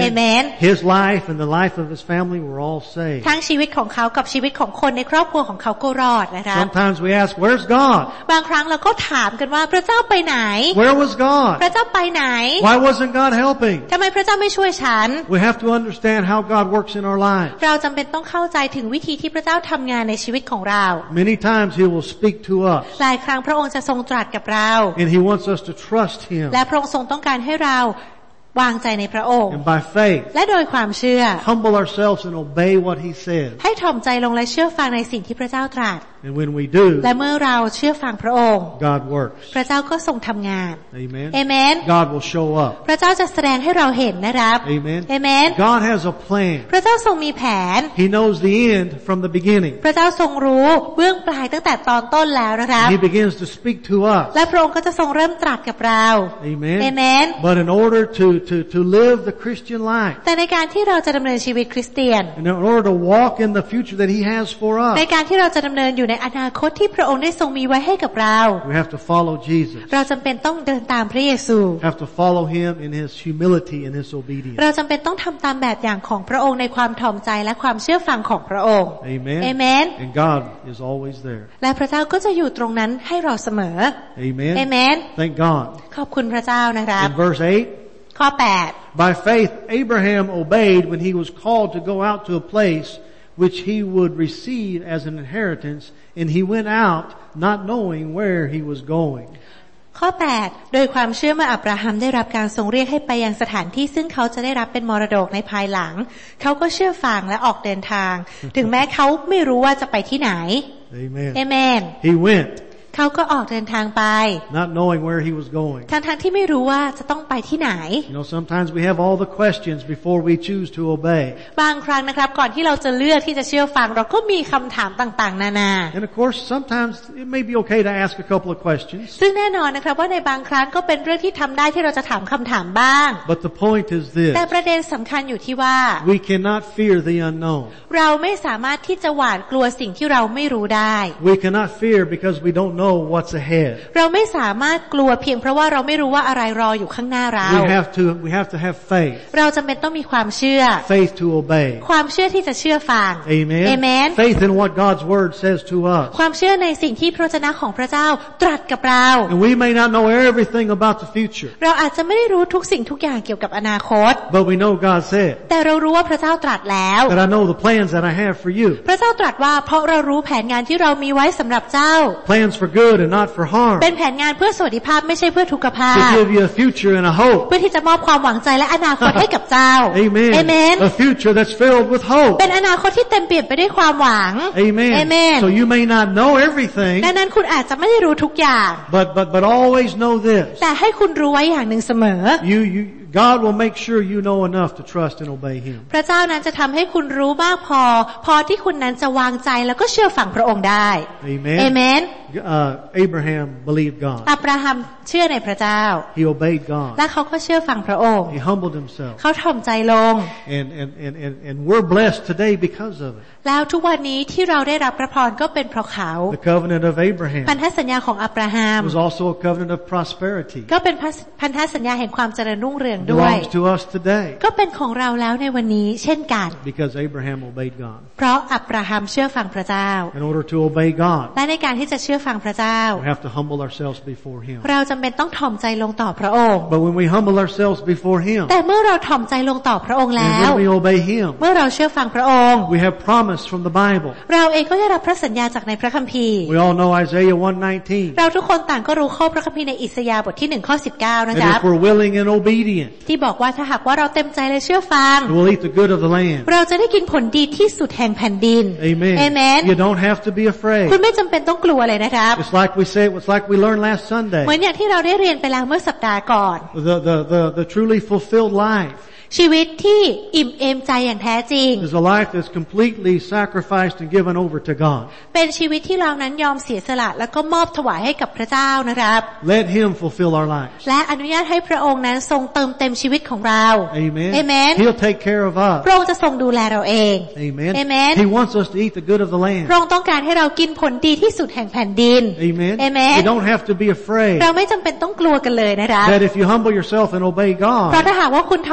Amen. His life and the life of his family were all saved. ทั้งชีวิตของเขากับชีวิตของคนในครอบครัวของเขาก็รอดนะครับ Sometimes we ask, where's God? บางครั้งเราก็ถามกันว่าพระเจ้าไปไหน Where was God? พระเจ้าไปไหน Why wasn't God helping? ทำไมพระเจ้าไม่ช่วยฉัน We have to understand how God works in our lives. เราจำเป็นต้องเข้าใจถึงวิธีที่พระเจ้าทำงานในชีวิตของเรา Many times he will speak to us. หลายครั้งพระองค์จะทรงตรัสกับเรา And he wants us to trust him. และพระองค์ทรงต้องการให้เราวางใจในพระองค์ And by faith, และโดยความเชื่อ humble ourselves and obey what he says. ให้ถ่อมใจลงและเชื่อฟังในสิ่งที่พระเจ้าตรัส And when we do, และเมื่อเราเชื่อฟังพระองค์ God works. พระเจ้าก็ทรงทำงาน Amen. Amen. God will show up. พระเจ้าจะแสดงให้เราเห็นนะครับ Amen. Amen. God has a plan. พระเจ้าทรงมีแผน He knows the end from the beginning. พระเจ้าทรงรู้เบื้องปลายตั้งแต่ตอนต้นแล้วนะครับ He begins to speak to us. และพระองค์ก็จะทรงเริ่มตรัสกับเรา Amen. Amen. But in order to, to, to live the Christian life, แต่ในการที่เราจะดำเนินชีวิตคริสเตียน and in order to walk in the future that he has for ใน us, การที่เราจะดำเนินอยู่ในอนาคตที่พระองค์ได้ทรงมีไว้ให้กับเรา we have to follow Jesus. เราจำเป็นต้องเดินตามพระเยซู Have to follow him in his humility and his obedience. เราจำเป็นต้องทำตามแบบอย่างของพระองค์ในความถ่อมใจและความเชื่อฟังของพระองค์ Amen. Amen. And God is always there. และพระเจ้าก็จะอยู่ตรงนั้นให้เราเสมอ Amen. Amen. Thank God. ขอบคุณพระเจ้านะครับ In verse eight, ข้อแปด by faith Abraham obeyed when he was called to go out to a place which he would receive as an inheritance, and he went out not knowing where he was going. ข้อแปดโดยความเชื่อเมื่ออับราฮัมได้รับการทรงเรียกให้ไปยังสถานที่ซึ่งเขาจะได้รับเป็นมรดกในภายหลังเขาก็เชื่อฟังและออกเดินทาง ถึงแม้เขาไม่รู้ว่าจะไปที่ไหน Amen. Amen. He went, เขาก็ออกเดินทางไป not knowing where he was going. ทั้งๆที่ไม่รู้ว่าจะต้องไปที่ไหน You know, sometimes we have all the questions before we choose to obey. บางครั้งนะครับก่อนที่เราจะเลือกที่จะเชื่อฟังเราก็มีคำถามต่างๆนานา And of course, sometimes it may be okay to ask a couple of questions. ซึ่งแน่นอนนะครับว่าในบางครั้งก็เป็นเรื่องที่ทำได้ที่เราจะถามคำถามบ้าง But the point is this. แต่ประเด็นสำคัญอยู่ที่ว่า We cannot fear the unknown. เราไม่สามารถที่จะหวาดกลัวสิ่งที่เราไม่รู้ได้ We cannot fear because we don't know what's ahead. เราไม่สามารถกลัวเพียงเพราะว่าเราไม่รู้ว่าอะไรรออยู่ข้างหน้าเรา We have to, we have to have faith. เราจำเป็นต้องมีความเชื่อ Faith to obey. ความเชื่อที่จะเชื่อฟัง Amen. Amen. Faith in what God's word says to us. ความเชื่อในสิ่งที่พระวจนะของพระเจ้าตรัสกับเรา And we may not know everything about the future. เราอาจจะไม่ได้รู้ทุกสิ่งทุกอย่างเกี่ยวกับอนาคต But we know God said แต่เรารู้ว่าพระเจ้าตรัสแล้ว that I know the plans that I have for you. พระเจ้าตรัสว่าเพราะเรารู้แผนงานที่เรามีไว้สำหรับเจ้า Plans for good and not for harm. เป็นแผนงานเพื่อสวัสดิภาพไม่ใช่เพื่อทุกขภา To พ give you a future and a hope. เพื่อที่จะมอบความหวังใจและอนาคตให้กับเจ้า Amen. Amen. A future that's filled with hope. เป็นอนาคตที่เต็มเปี่ยมไปด้วยความหวัง Amen. Amen. So you may not know everything, ดังนั้นคุณอาจจะไม่ได้รู้ทุกอย่าง but but but always know this. แต่ให้คุณรู้ไว้อย่างหนึ่งเสมอ You you God will make sure you know enough to trust and obey Him. พระเจ้านั้นจะทำให้คุณรู้มากพอพอที่คุณนั้นจะวางใจแล้วก็เชื่อฟังพระองค์ได้ Amen. Amen. Uh, Abraham believed God. อับราฮัมเชื่อในพระเจ้า He obeyed God. และเขาก็เชื่อฟังพระองค์ He humbled himself. เขาถ่อมใจลง And and and and and we're blessed today because of it. แล้วทุกวันนี้ที่เราได้รับพระพรก็เป็นเพราะเขา The covenant of Abraham พันธสัญญาของอับราฮัม was also a covenant of prosperity. ก็เป็นพันธสัญญาแห่งความเจริญรุ่งเรืองด้วย Belongs to us today ก็เป็นของเราแล้วในวันนี้เช่นกัน because Abraham obeyed God. เพราะอับราฮัมเชื่อฟังพระเจ้า In order to obey God, และในการที่จะเชื่อฟังพระเจ้า we have to humble ourselves before Him. เราจำเป็นต้องถ่อมใจลงต่อพระองค์ But when we humble ourselves before Him, แต่เมื่อเราถ่อมใจลงต่อพระองค์แล้ว and when we obey Him, เมื่อเราเชื่อฟังพระองค์ we have promise from the Bible. เราเองก็ได้รับพระสัญญาจากในพระคัมภีร์ We all know Isaiah one nineteen. เราทุกคนต่างก็รู้ข้อพระคัมภีร์ในอิสยาห์บทที่หนึ่งข้อสิบเก้านะ And ครับ if we're willing and obedient, ที่บอกว่าถ้าหากว่าเราเต็มใจและเชื่อฟัง we'll eat the good of the land. เราจะได้กินผลดีที่สุดแห่งแผ่นดิน Amen. Amen. You don't have to be คุณ afraid. ไม่จำเป็นต้องกลัวเลยนะครับ It's like we say, it's like we learned last เหมือน Sunday. อย่างที่เราได้เรียนไปแล้วเมื่อสัปดาห์ก่อน The, the, the, the truly fulfilled life ชีวิตที่อิ่มเอมใจอย่างแท้จริง is a life that's completely sacrificed and given over to God. เป็นชีวิตที่เรานั้นยอมเสียสละแล้วก็มอบถวายให้กับพระเจ้านะครับ Let Him fulfill our lives. และอนุญาตให้พระองค์นั้นทรงเติมเต็มชีวิตของเรา Amen. Amen. He'll take care of us. พระองค์จะทรงดูแลเราเอง Amen. Amen. He wants us to eat the good of the พระ land. องค์ต้องการให้เรากินผลดีที่สุดแห่งแผ่นดิน Amen. Amen. You don't have to be afraid เราไม่จำเป็นต้องกลัวกันเลยนะครับ that if you humble yourself and obey เพราะ God, ถ้าหากว่าคุณถ่อมใจและ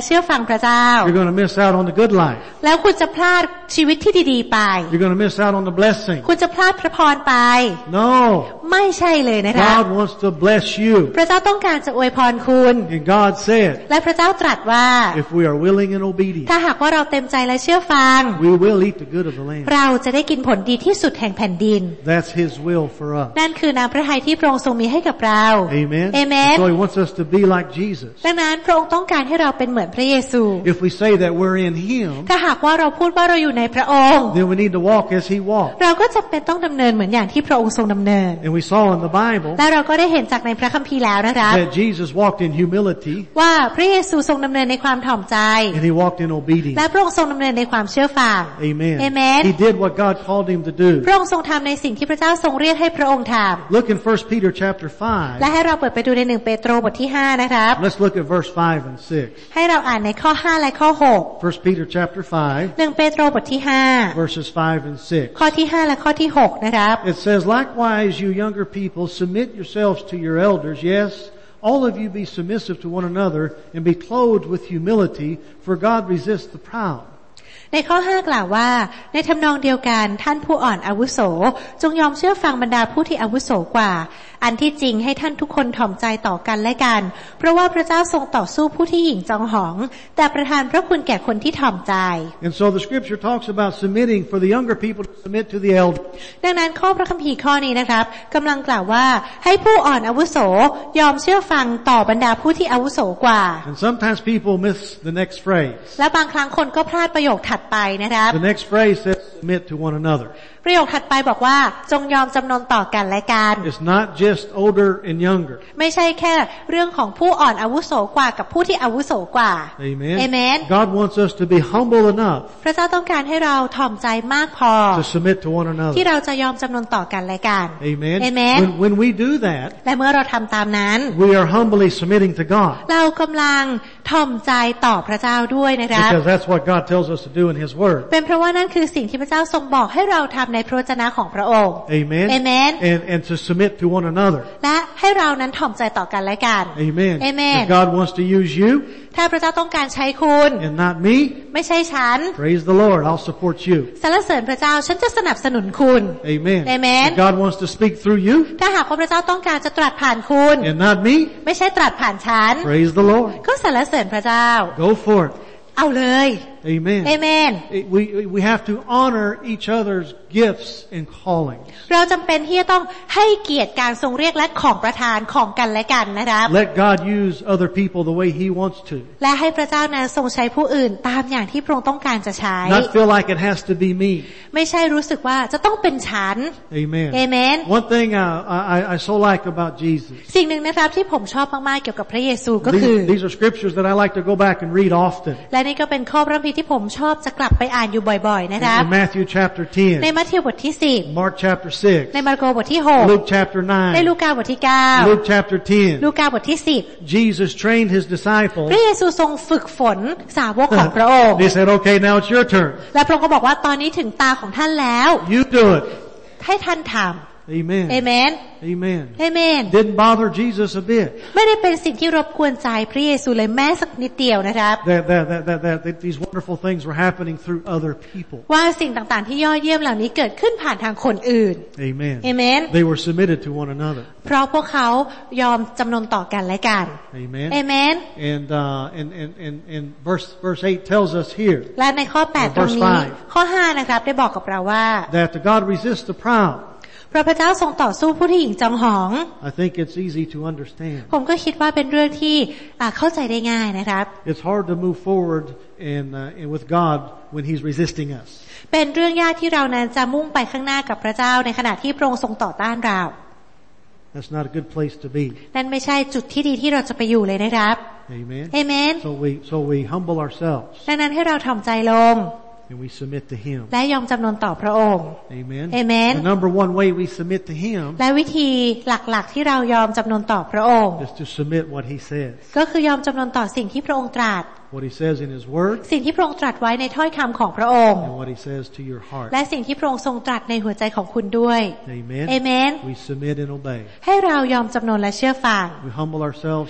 เชื่อฟังพระเจ้า You're going to miss out on the good life. แล้วคุณจะพลาดชีวิตที่ดีๆไป You're going to miss out on the blessing. คุณจะพลาดพระพรไป No. ไม่ใช่เลยนะคะ God wants to bless you. พระเจ้าต้องการจะอวยพรคุณ And God said, และพระเจ้าตรัสว่า if we are willing and obedient, ถ้าหากว่าเราเต็มใจและเชื่อฟัง we will eat the good of the land. เราจะได้กินผลดีที่สุดแห่งแผ่นดิน That's His will for us. นั่นคือน้ำพระทัยที่พระองค์ทรงมีให้กับเรา Amen. Amen. So He wants us to be like Jesus. ดังนั้นพระองค์ต้องการให้เราเป็นเหมือนพระเยซู If we say that we're in Him, ถ้าหากว่าเราพูดว่าเราอยู่ในพระองค์ then we need to walk as He walked. เราก็จำเป็นต้องดำเนินเหมือนอย่างที่พระองค์ทรงดำเนิน And we saw in the Bible และเราก็ได้เห็นจากในพระคัมภีร์แล้วนะครับ that Jesus walked in humility ว่าพระเยซูทรงดำเนินในความถ่อมใจ and He walked in obedience. และพระองค์ทรงดำเนินในความเชื่อฟัง Amen. Amen. He did what God called Him to do. พระองค์ทรงทำในสิ่งที่พระเจ้าทรงเรียกให้พระองค์ทำ Look in First Peter chapter และ five. ให้เราเปิดไปดูในหนึ่งเปโตรบทที่ห้านะครับ Let's look at verse five and six. ให้เราอ่านในข้อห้าและข้อหก First Peter chapter five, หนึ่งเปโตรบทที่ห้า verses five and six. ข้อที่ห้าและข้อที่หกนะครับ It says, likewise, you younger people, submit yourselves to your elders. Yes, all of you be submissive to one another and be clothed with humility, for God resists the proud. ในข้อห้ากล่าวว่าในทำนองเดียวกันท่านผู้อ่อนอาวุโสจงยอมเชื่อฟังบรรดาผู้ที่อาวุโสกว่าอันที่จริงให้ท่านทุกคนถ่อมใจต่อกันและกันเพราะว่าพระเจ้าทรงต่อสู้ผู้ที่หยิ่งจองหองแต่ประทานพระคุณแก่คนที่ถ่อมใจ And so the scripture talks about submitting for the younger people to submit to the elders. ดังนั้นข้อพระคัมภีร์ข้อนี้นะครับกำลังกล่าวว่าให้ผู้อ่อนอาวุโสยอมเชื่อฟังต่อบรรดาผู้ที่อาวุโสกว่า And sometimes people miss the next phrase. และบางครั้งคนก็พลาดประโยคถัดไปนะครับ The next phrase says submit to one another. ประโยคถัดไปบอกว่าจงยอมจำนนต่อกันและกัน It's not just older and younger. ไม่ใช่แค่เรื่องของผู้อ่อนอาวุโสกว่ากับผู้ที่อาวุโสกว่า Amen. Amen. God wants us to be humble enough พระเจ้าต้องการให้เราถ่อมใจมากพอ to submit to one ที่ another. เราจะยอมจำนนต่อกันและกัน Amen. Amen. When, when we do that, และเมื่อเราทำตามนั้น we are humbly submitting to God. เรากำลังถ่อมใจต่อพระเจ้าด้วยนะครับ Because that's what God tells us to do in His Word. เป็นเพราะว่านั่นคือสิ่งที่พระเจ้าทรงบอกให้เราทำในพระวจนะของพระองค์ Amen. Amen. And, and to submit to one another. และให้เรานั้นถ่อมใจต่อกันและกัน Amen. Amen. If God wants to use you ถ้าพระเจ้าต้องการใช้คุณ and not me, ไม่ใช่ฉัน praise the Lord. I'll support you. สรรเสริญพระเจ้าฉันจะสนับสนุนคุณ Amen. Amen. If God wants to speak through you ถ้าหากว่าพระเจ้าต้องการจะตรัสผ่านคุณ and not me, ไม่ใช่ตรัสผ่านฉัน praise the Lord. ก็สรรเสริญพระเจ้า Go for it. เอาเลย Amen. Amen. It- we, we have to honor each other's gifts and callings. เราจำเป็นที่จะต้องให้เกียรติการทรงเรียกและของประทานของกันและกันนะครับ Let God use other people the way He wants to. และให้พระเจ้านั้นทรงใช้ผู้อื่นตามอย่างที่พระองค์ต้องการจะใช้ Not feel like it has to be me. ไม่ใช่รู้สึกว่าจะต้องเป็นฉัน Amen. Amen. One thing I, I, I so like about Jesus. สิ่งหนึ่งนะครับที่ผมชอบมากๆเกี่ยวกับพระเยซูก็คือ These, these are scriptures that I like to go back and read often. และนี่ก็เป็นข้อพระคัมภีร์ที่ผมชอบจะกลับไปอ่านอยู่บ่อยๆ นะครับ In Matthew chapter ใน ten, มัทธิวบทที่สิบ Mark chapter six, ในมาระโกบทที่หก Luke chapter ในลู nine, กาบทที่เก้า Luke chapter ลู ten. กาบทที่สิบ Jesus trained His disciples. พระเยซูทรงฝึกฝนสาวกของพระองค์ They said, okay, now it's your turn. และพระองค์ก็บอกว่าตอนนี้ถึงตาของท่านแล้ว You do it. ให้ท่านท Amen. ำเอเมน Amen. เอเมน Didn't bother Jesus a bit. ไม่ได้เป็นสิ่งที่รบกวนใจพระเยซูเลยแม้สักนิดเดียวนะครับ That, that, that, that, that, that these wonderful things were happening through other people. ว่าสิ่งต่างๆที่ยอดเยี่ยมเหล่านี้เกิดขึ้นผ่านทางคนอื่น Amen. Amen. They were submitted to one another. เพราะพวกเขายอมจำนนต่อกันและกัน Amen. เอเมน And, uh, and, and, and, and verse, verse eight tells us here และในข้อแปดตรงนี้ Verse five ข้อห้านะครับได้บอกกับเราว่า that the God resists the proud. พระพระเจ้าทรงต่อสู้ผู้ที่หยิ่งจองหอง I think it's easy to understand. ผมก็คิดว่าเป็นเรื่องที่อ่าเข้าใจได้ง่ายนะครับ It's hard to move forward in, uh, in with God when He's resisting us. เป็นเรื่องยากที่เรานั้นจะมุ่งไปข้างหน้ากับพระเจ้าในขณะที่พระองค์ทรงต่อต้านเรา That's not a good place to be. นั่นไม่ใช่จุดที่ดีที่เราจะไปอยู่เลยนะครับ Amen. เอเมน So we, so we humble ourselves ดังนั้นให้เราถ่อมใจลง and we submit to Him. และยอมจำนนต่อพระองค์ Amen. Amen. The number one way we submit to Him และวิธีหลักๆที่เรายอมจำนนต่อพระองค์ is to submit what He says. ก็คือยอมจำนนต่อสิ่งที่พระองค์ตรัส What He says in His Word สิ่งที่พระองค์ตรัสไว้ในถ้อยคำของพระองค์ and what He says to your heart. และสิ่งที่พระองค์ทรงตรัสในหัวใจของคุณด้วย Amen. Amen. We submit and obey. ให้เรายอมจำนนและเชื่อฟัง We humble ourselves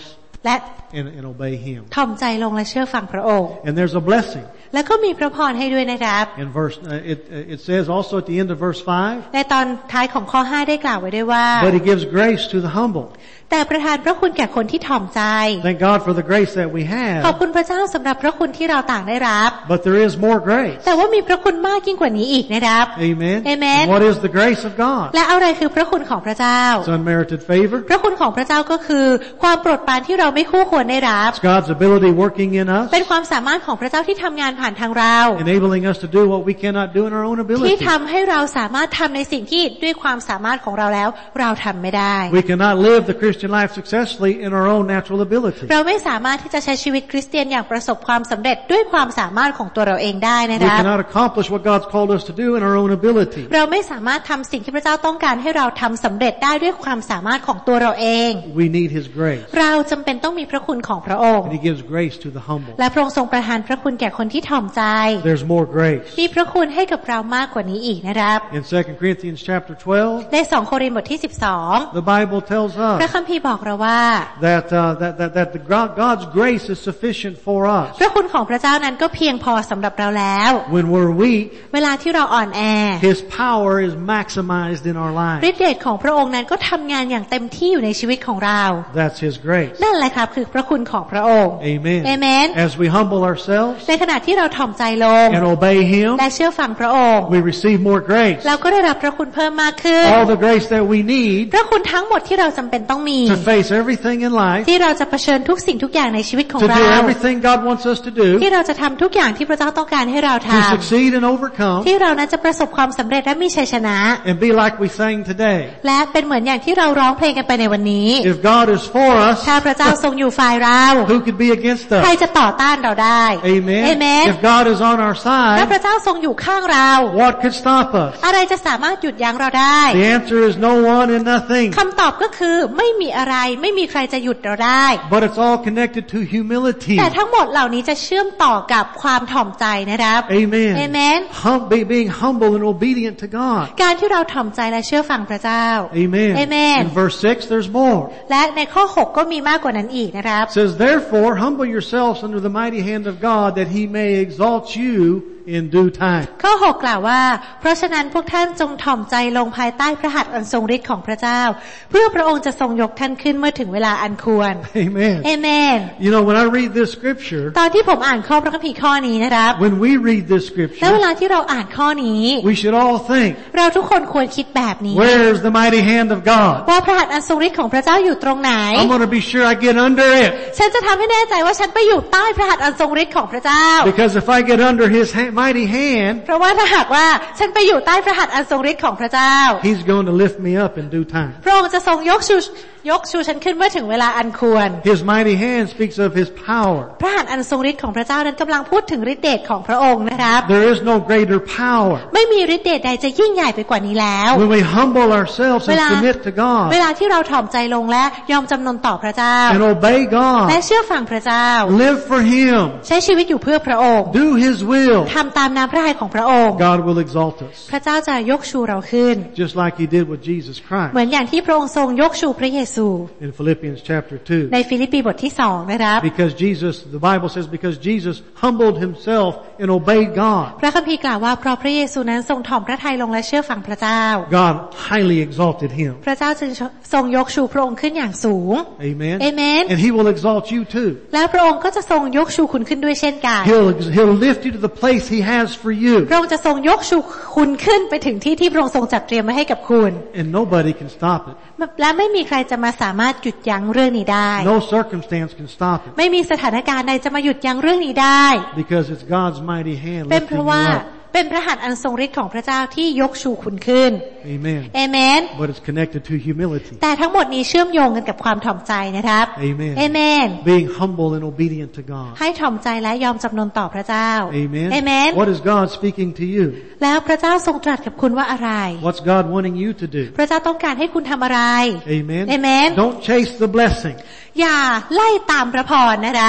และ and, and obey Him. ถ่อมใจลงและเชื่อฟังพระองค์ And there's a blessing. แล้วก็มีพระพรให้ด้วยนะครับ In verse, uh, it, it says also at the end of verse five. ในตอนท้ายของข้อห้าได้กล่าวไว้ด้วยว่า But He gives grace to the humble. แต่ประทานพระคุณแก่คนที่ถ่อมใจ Thank God for the grace that we ขอบ have. คุณพระเจ้าสำหรับพระคุณที่เราต่างได้รับ But there is more grace. แต่ว่ามีพระคุณมากยิ่งกว่านี้อีกนะครับ Amen. Amen. And what is the grace of God? และอะไรคือพระคุณของพระเจ้า It's unmerited favor. พระคุณของพระเจ้าก็คือความโปรดปรานที่เราไม่คู่ควรได้รับ It's God's ability working in us, เป็นความสามารถของพระเจ้าที่ทำงานผ่านทางเรา enabling us to do what we cannot do in our own ที่ ability. ทำให้เราสามารถทำในสิ่งที่ด้วยความสามารถของเราแล้วเราทำไม่ได้ We cannot live the Christian life successfully in our own natural ability. เราไม่สามารถที่จะใช้ชีวิตคริสเตียนอย่างประสบความสำเร็จด้วยความสามารถของตัวเราเองได้นะ We ครับ cannot accomplish what God's called us to do in our own ability. เราไม่สามารถทำสิ่งที่พระเจ้าต้องการให้เราทำสำเร็จได้ด้วยความสามารถของตัวเราเอง We need His grace. เราจำเป็นต้องมีพระคุณของพระองค์ And He gives grace to the humble. และพระองค์ทรงประทานพระคุณแก่คนที่ถ่อมใจ There's more grace. มีพระคุณให้กับเรามากกว่านี้อีกนะครับ In Second Corinthians chapter twelve, ในสองโครินธ์บทที่สิบสอง the Bible tells พระ us คัมภีร์บอกเราว่า that, uh, that, that, that the God, God's grace is sufficient for us พระคุณของพระเจ้านั้นก็เพียงพอสำหรับเราแล้ว when we're weak. เวลาที่เราอ่อนแอ His power is maximized in our ฤ lives. ทธิ์เดชของพระองค์นั้นก็ทำงานอย่างเต็มที่อยู่ในชีวิตของเรา That's His grace. นั่นแหละครับคือพระคุณของพระองค์ Amen. Amen. As we humble ourselves ในขณะที่เราถ่อมใจลง and obey Him, และเชื่อฟังพระองค์ we receive more grace. เราก็ได้รับพระคุณเพิ่มมากขึ้น All the grace that we need พระคุณทั้งหมดที่เราจำเป็นต้องมี to face everything in life, ที่เราจะเผชิญทุกสิ่งทุกอย่างในชีวิตของ to เรา do everything God wants us to do, ที่เราจะทำทุกอย่างที่พระเจ้าต้องการให้เราท to succeed and overcome, ำที่เรานั้นจะประสบความสำเร็จและมีชัยชนะ and be like we sang today. และเป็นเหมือนอย่างที่เราร้องเพลงกันไปในวันนี้ If God is for us, ถ้าพระเจ้าทรงอยู่ฝ่ายเรา who could be against ใคร us? จะต่อต้านเราได้ Amen. Amen. If God is on our ถ้า side, พระเจ้าทรงอยู่ข้างเรา what could stop us? อะไรจะสามารถหยุดยั้งเราได้ The answer is no one and nothing. คำตอบก็คือไม่มีอะไรไม่มีใครจะหยุดเราได้ But it's all connected to humility. แต่ทั้งหมดเหล่านี้จะเชื่อมต่อกับความถ่อมใจนะครับ Amen. Amen. Hum- be, being humble and obedient to God. การที่เราถ่อมใจและเชื่อฟังพระเจ้า Amen. Amen. In verse six, there's more. และในข้อหกก็มีมากกว่านั้นอีกนะครับ It says, therefore, humble yourselves under the mighty hand of God, that He may exalt you in due time. ข้อหกกล่าวว่าเพราะฉะนั้นพวกท่านจงถ่อมใจลงภายใต้พระหัตถ์อันทรงฤทธิ์ของพระเจ้าเพื่อพระองค์จะทรงยกท่านขึ้นเมื่อถึงเวลาอันควร Amen. Amen. You know, when I read this scripture, ตอนที่ผมอ่านข้อพระคัมภีร์ข้อนี้นะครับ when we read this แล้วเว scripture, ลาที่เราอ่านข้อนี้ we should all think, เราทุกคนควรคิดแบบนี้ where's the mighty hand of God? ว่าพระหัตถ์อันทรงฤทธิ์ของพระเจ้าอยู่ตรงไหน I'm going to be sure I get under it. ฉันจะทำให้แน่ใจว่าฉันไปอยู่ใต้พระหัตถ์อันทรงฤทธิ์ของพระเจ้า Because if I get under His ha- mighty hand, เพราะว่าถ้าหากว่าฉันไปอยู่ใต้พระหัตถ์อันทรงฤทธิ์ของพระเจ้า He's going to lift me up in due time. พระองค์จะทรงยกชูยกชูฉันขึ้นเมื่อถึงเวลาอันควร His mighty hand speaks of His power. พระหัตถ์อันทรงฤทธิ์ของพระเจ้านั้นกำลังพูดถึงฤทธิเดชของพระองค์นะครับ There is no greater power. ไม่มีฤทธิเดชใดจะยิ่งใหญ่ไปกว่านี้แล้ว When we humble ourselves เว and ลา submit to เว God ลาที่เราถ่อมใจลงและยอมจำนนต่อพระเจ้า and obey และ God, เชื่อฟังพระเจ้า live for Him, ใช้ชีวิตอยู่เพื่อพระองค์ do His will, ทำตามน้ำพระทัยของพระองค์ God will exalt us. พระเจ้าจะยกชูเราขึ้น Just like He did with Jesus เหมือน Christ อย่างที่พระองค์ทรงยกชูพระเยซู in Philippians chapter two. ในฟิลิปปีบทที่สองนะครับ Because Jesus, the Bible says, because Jesus humbled Himself and obeyed God, พระคัมภีร์กล่าวว่าเพราะพระเยซูนั้นทรงถ่อมพระทัยลงและเชื่อฟังพระเจ้า God highly exalted Him. พระเจ้าจึงทรงยกชูพระองค์ขึ้นอย่างสูง Amen. Amen. And He will exalt you too. แล้วพระองค์ก็จะทรงยกชูคุณขึ้นด้วยเช่นกัน He'll, He'll lift you to the place He has for พ you. ระองค์จะทรงยกชูคุณขึ้นไปถึงที่ที่พระองค์ทรงจัดเตรียมไว้ให้กับคุณ And nobody can stop it. และไม่มีใครจะมาสามารถหยุดยั้งเรื่องนี้ได้ No circumstance can stop it. ไม่มีสถานการณ์ใดจะมาหยุดยั้งเรื่องนี้ได้ Because it's God's mighty hand เป็นเพ lifting ราะ you ว่า up. เป็นพระหัตถ์อันทรงฤทธิ์ของพระเจ้าที่ยกชูคุณขึ้น Amen. เอเมน But it's connected to humility. แต่ทั้งหมดนี้เชื่อมโยงกันกับความถ่อมใจนะครับ Amen. เอเมน Being humble and obedient to God. ให้ถ่อมใจและยอมจำนนต่อพระเจ้า Amen. เอเมน What is God speaking to you? แล้วพระเจ้าทรงตรัสกับคุณว่าอะไร What's God wanting you to do? พระเจ้าต้องการให้คุณทำอะไร Amen. Amen. Don't chase the blessing. อย่าไล่ตามพระพรนะครับ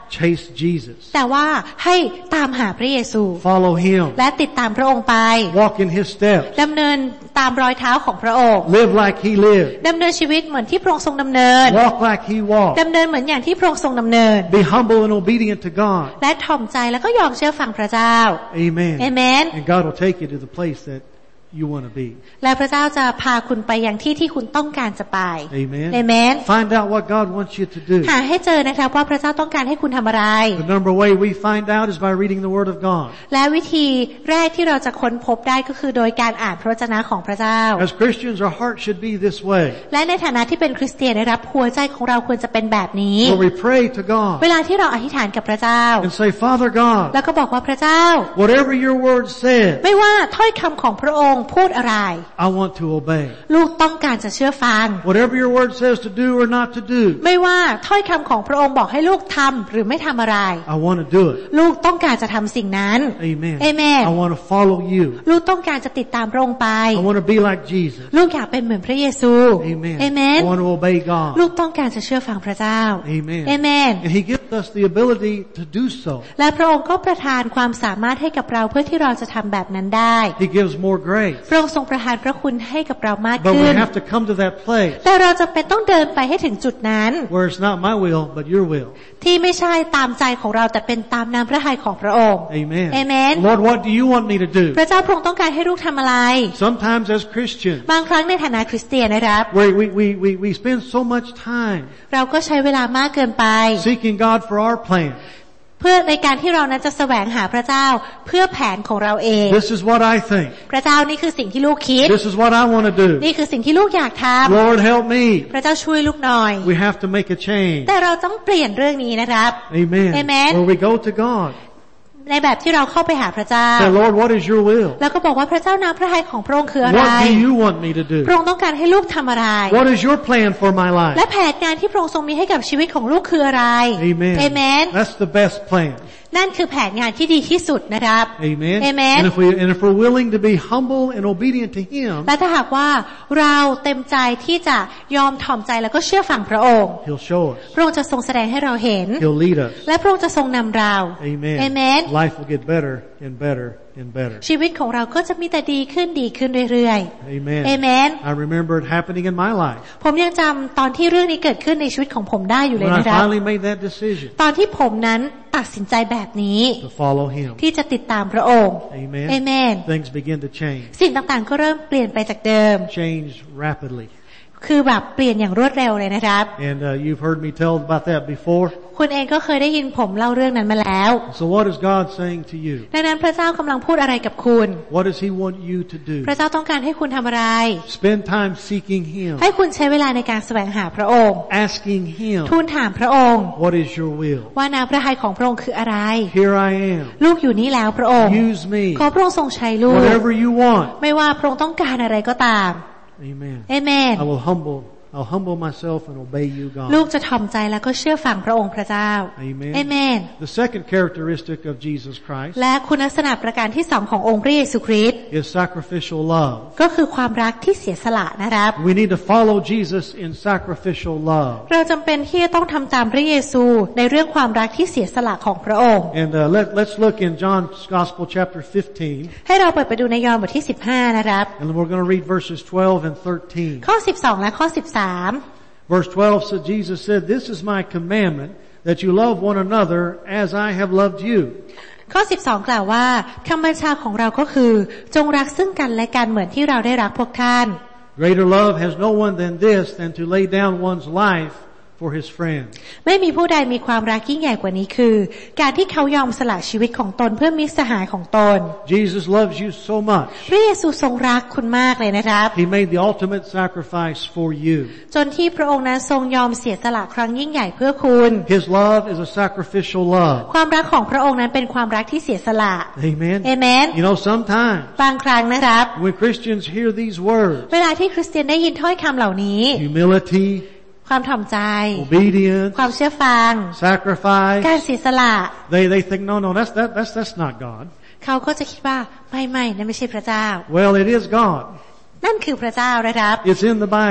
chase Jesus. แต่ว่าให้ตามหาพระเยซู Follow him. และติดตามพระองค์ไป Walk in his steps. ดำเนินตามรอยเท้าของพระองค์ Live like he lived. ดำเนินชีวิตเหมือนที่พระองค์ทรงดำเนิน Walk like he walked. ดำเนินเหมือนอย่างที่พระองค์ทรงดำเนิน Be humble and obedient to God. และถ่อมใจแล้วก็ยอมเชื่อฟังพระเจ้า Amen. Amen. And God will take you to the place that you want to be. และพระเจ้าจะพาคุณไปยังที่ที่คุณต้องการจะไป Amen. Amen. Find out what God wants you to do. หาให้เจอนะครับว่าพระเจ้าต้องการให้คุณทำอะไร The number way we find out is by reading the Word of God. และวิธีแรกที่เราจะค้นพบได้ก็คือโดยการอ่านพระวจนะของพระเจ้า As Christians, our heart should be this way. และในฐานะที่เป็นคริสเตียนนะครับหัวใจของเราควรจะเป็นแบบนี้ Where we pray to God เวลาที่เราอธิษฐานกับพระเจ้า and say, Father God, แล้วก็บอกว่าพระเจ้า whatever your Word says, ไม่ว่าถ้อยคำของพระองค์พูดอะไร I want to obey. ลูกต้องการจะเชื่อฟัง Whatever your Word says to do or not to do, ไม่ว่าถ้อยคำของพระองค์บอกให้ลูกทำหรือไม่ทำอะไร I want to do it. ลูกต้องการจะทำสิ่งนั้น Amen. Amen. I want to follow you. ลูกต้องการจะติดตามพระองค์ไป I want to be like Jesus. ลูกอยากเป็นเหมือนพระเยซู Amen. Amen. I want to obey God. ลูกต้องการจะเชื่อฟังพระเจ้า Amen. Amen. And He gives us the ability to do so. และพระองค์ก็ประทานความสามารถให้กับเราเพื่อที่เราจะทำแบบนั้นได้ He gives more grace. พระองค์ทรงประทานพระคุณให้กับเรามาก But ขึ้ we น have to come to that place แต่เราจำเป็นต้องเดินไปให้ถึงจุดนั้น where it's not my will, but your will. ที่ไม่ใช่ตามใจของเราแต่เป็นตามน้ำพระทัยของพระองค์ Amen. Amen. Lord, what do you want me to do? พระเจ้าพระองค์ต้องการให้ลูกทำอะไร Sometimes as Christians, บางครั้งในฐานะคริสเตียนนะครับ we, we, we, we, we spend so much time เราก็ใช้เวลามากเกินไป seeking God for our plan. เพื่อในการที่เรานั้นจะแสวงหาพระเจ้าเพื่อแผนของเราเอง This is what I think. พระเจ้านี่คือสิ่งที่ลูกคิด This is what I want to do. นี่คือสิ่งที่ลูกอยากท Lord, help me. ำพระเจ้าช่วยลูกหน่อย We have to make a change. แต่เราต้องเปลี่ยนเรื่องนี้นะครับ Amen. Amen. Where we go to God. ในแบบที่เราเข้าไปหาพระเจ้า Say, Lord, what is your will? แล้วก็บอกว่าพระเจ้าน้ำพระทัยของพระองค์คืออะไร What do you want me to do? พระองค์ต้องการให้ลูกทำอะไร What is your plan for my และ life? แผนงานที่พระองค์ทรงมีให้กับชีวิตของลูกคืออะไร Amen. Amen. That's the best plan. นั่นคือแผนงานที่ดีที่สุดนะครับ Amen. Amen. And if we and if we're willing to be humble and obedient to Him, และถ้าหากว่าเราเต็มใจที่จะยอมถ่อมใจแล้วก็เชื่อฟังพระองค์ He'll show us. พระองค์จะทรงแสดงให้เราเห็น He'll lead us. และพระองค์จะทรงนำเรา Amen. Amen. Life will get better and better and better. ชีวิตของเราก็จะมีแต่ดีขึ้นดีขึ้นเรื่อย Amen. ๆ Amen. I remember it happening in my life ผมยังจำตอนที่เรื่องนี้เกิดขึ้นในชีวิตของผมได้อยู่เลย when I นะครับ finally made that decision ตอนที่ผมนั้นตัดสินใจแบบนี้ to follow Him. ที่จะติดตามพระองค์ Amen. Amen. Things begin to change. สิ่งต่างๆก็เริ่มเปลี่ยนไปจากเดิม Change rapidly. คือแบบเปลี่ยนอย่างรวดเร็วเลยนะครับ And uh, you've heard me tell about that before. คุณเองก็เคยได้ยินผมเล่าเรื่องนั้นมาแล้ว So what is God saying to you? ดังนั้นพระเจ้ากำลังพูดอะไรกับคุณ What does He want you to do? พระเจ้าต้องการให้คุณทำอะไร Spend time seeking Him, ให้คุณใช้เวลาในการแสวงหาพระองค์ asking Him, ทูลถามพระองค์ what is your will? ว่าน้ำพระทัยของพระองค์คืออะไร Here I am. ลูกอยู่นี่แล้วพระองค์ Use me. ขอพระองค์ทรงใช้ลูก Whatever you want. ไม่ว่าพระองค์ต้องการอะไรก็ตาม Amen. เอเมน I will humble, I'll humble myself and obey you, ลู God. กจะถ่อมใจแล้วก็เชื่อฟังพระองค์พระเจ้า Amen. เอเมน The second characteristic of Jesus Christ และคุณลักษณะประการที่สองขององค์พระเยซูคริสต์ is sacrificial love. ก็คือความรักที่เสียสละนะครับ We need to follow Jesus in sacrificial love. เราจำเป็นที่จะต้องทำตามพระเยซูในเรื่องความรักที่เสียสละของพระองค์ And uh, let, let's look in John's Gospel chapter fifteen, ให้เราเปิดไปดูในยอห์นบทที่สิบห้านะครับ and we're going to read verses twelve and thirteen. ข้อสิบสองและข้อสิบสาม Verse twelve said, Jesus said, "This is my commandment, that you love one another as I have loved you." ข้อสิบสองกล่าวว่าคำบัญชาของเราก็คือจงรักซึ่งกันและกันเหมือนที่เราได้รักพวกท่าน Greater love has no one than this, than to lay down one's life for his friends. ไม่มีผู้ใดมีความรักยิ่งใหญ่กว่านี้คือการที่เขายอมสละชีวิตของตนเพื่อมิตรสหายของตน Jesus loves you so much. พระเยซูทรงรักคุณมากเลยนะครับ He made the ultimate sacrifice for you. จนที่พระองค์นั้นทรงยอมเสียสละครั้งยิ่งใหญ่เพื่อคุณ His love is a sacrificial love. ความรักของพระองค์นั้นเป็นความรักที่เสียสละ Amen. Amen. You know, sometimes บางครั้งนะครับ when Christians hear these words, เวลาที่คริสเตียนได้ยินถ้อยคำเหล่านี้ humility, ความถ่อมใจ obedience, ความเชื่อฟัง sacrifice, การเสียสละ they they think, no, no, that's that that's that's not God. เขาก็จะคิดว่าไม่ไม่นั่นไม่ใช่พระเจ้า Well, it is God. นั่นคือพระเจ้านะครับ It's in the Bible.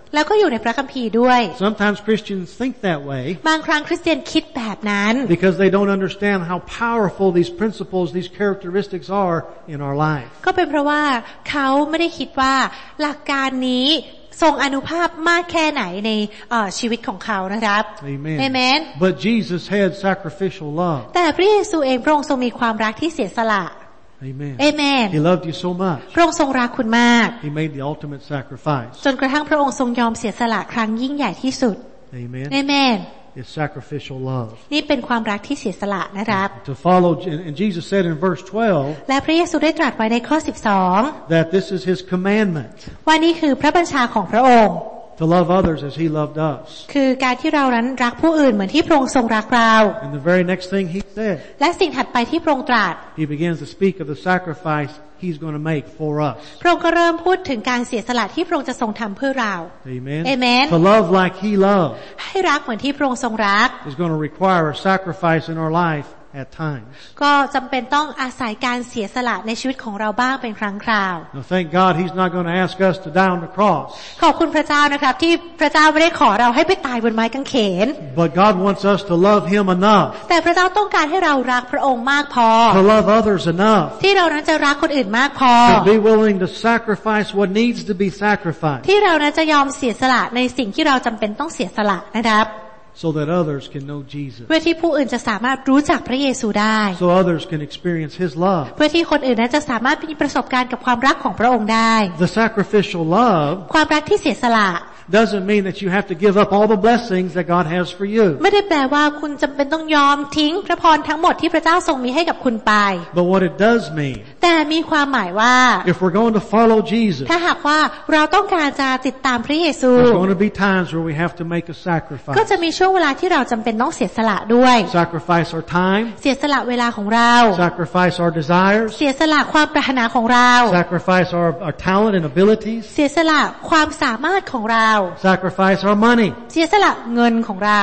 แล้วก็อยู่ในพระคัมภีร์ด้วย Sometimes Christians think that way บางครั้งคริสเตียนคิดแบบนั้น because they don't understand how powerful these principles, these characteristics are in our life. ก็เป็นเพราะว่าเขาไม่ได้คิดว่าหลักการนี้ทรงอานุภาพมากแค่ไหนในชีวิตของเขานะครับ Amen. Amen. But Jesus had sacrificial love. แต่พระเยซูเองพระองค์ทรงมีความรักที่เสียสละ Amen. Amen. He loved you so much. พระองค์ทรงรักคุณมาก He made the ultimate sacrifice. จนกระทั่งพระองค์ทรงยอมเสียสละครั้งยิ่งใหญ่ที่สุด Amen. Amen. It's sacrificial love. นี่เป็นความรักที่เสียสละนะครับ To follow, and Jesus said in verse twelve และพระเยซูได้ตรัสไว้ในข้อสิบสอง that this is His commandment ว่านี่คือพระบัญชาของพระองค์ to love others as He loved us. คือการที่เรานั้นรักผู้อื่นเหมือนที่พระองค์ทรงรักเรา And the very next thing He said, และสิ่งถัดไปที่พระองค์ตรัส He begins to speak of the sacrifice He's going to make for us. พระองค์ก็เริ่มพูดถึงการเสียสละที่พระองค์จะทรงทำเพื่อเรา Amen. Amen. To love like He loved ให้รักเหมือนที่พระองค์ทรงรัก is going to require a sacrifice in our life at times. ก็จำเป็นต้องอาศัยการเสียสละในชีวิตของเราบ้างเป็นครั้งคราว Now thank God He's not going to ask us to die on the cross. ขอบคุณพระเจ้านะครับที่พระเจ้าไม่ได้ขอเราให้ไปตายบนไม้กางเขน But God wants us to love Him enough. แต่พระเจ้าต้องการให้เรารักพระองค์มากพอ To love others enough. ที่เรานั้นจะรักคนอื่นมากพอ To be willing to sacrifice what needs to be sacrificed. ที่เรานั้นจะยอมเสียสละในสิ่งที่เราจำเป็นต้องเสียสละนะครับ So that others can know Jesus. เพื่อที่ผู้อื่นจะสามารถรู้จักพระเยซูได้ So others can experience His love. เพื่อที่คนอื่นนั้นจะสามารถมีประสบการณ์กับความรักของพระองค์ได้ The sacrificial love ความรักที่เสียสละ doesn't mean that you have to give up all the blessings that God has for you. ไม่ได้แปลว่าคุณจำเป็นต้องยอมทิ้งพระพรทั้งหมดที่พระเจ้าทรงมีให้กับคุณไป But what it does mean, แต่มีความหมายว่า if we're going to follow Jesus, ถ้าหากว่าเราต้องการจะติดตามพระเยซู there's going to be times where we have to make a ก็ sacrifice. จะมีช่วงเวลาที่เราจำเป็นต้องเสียสละด้วย Sacrifice our time, เสียสละเวลาของเรา sacrifice our desires, เสียสละความปรารถนาของเรา sacrifice our, our talent and abilities, เสียสละความสามารถของเรา sacrifice our money. เสียสละเงินของเรา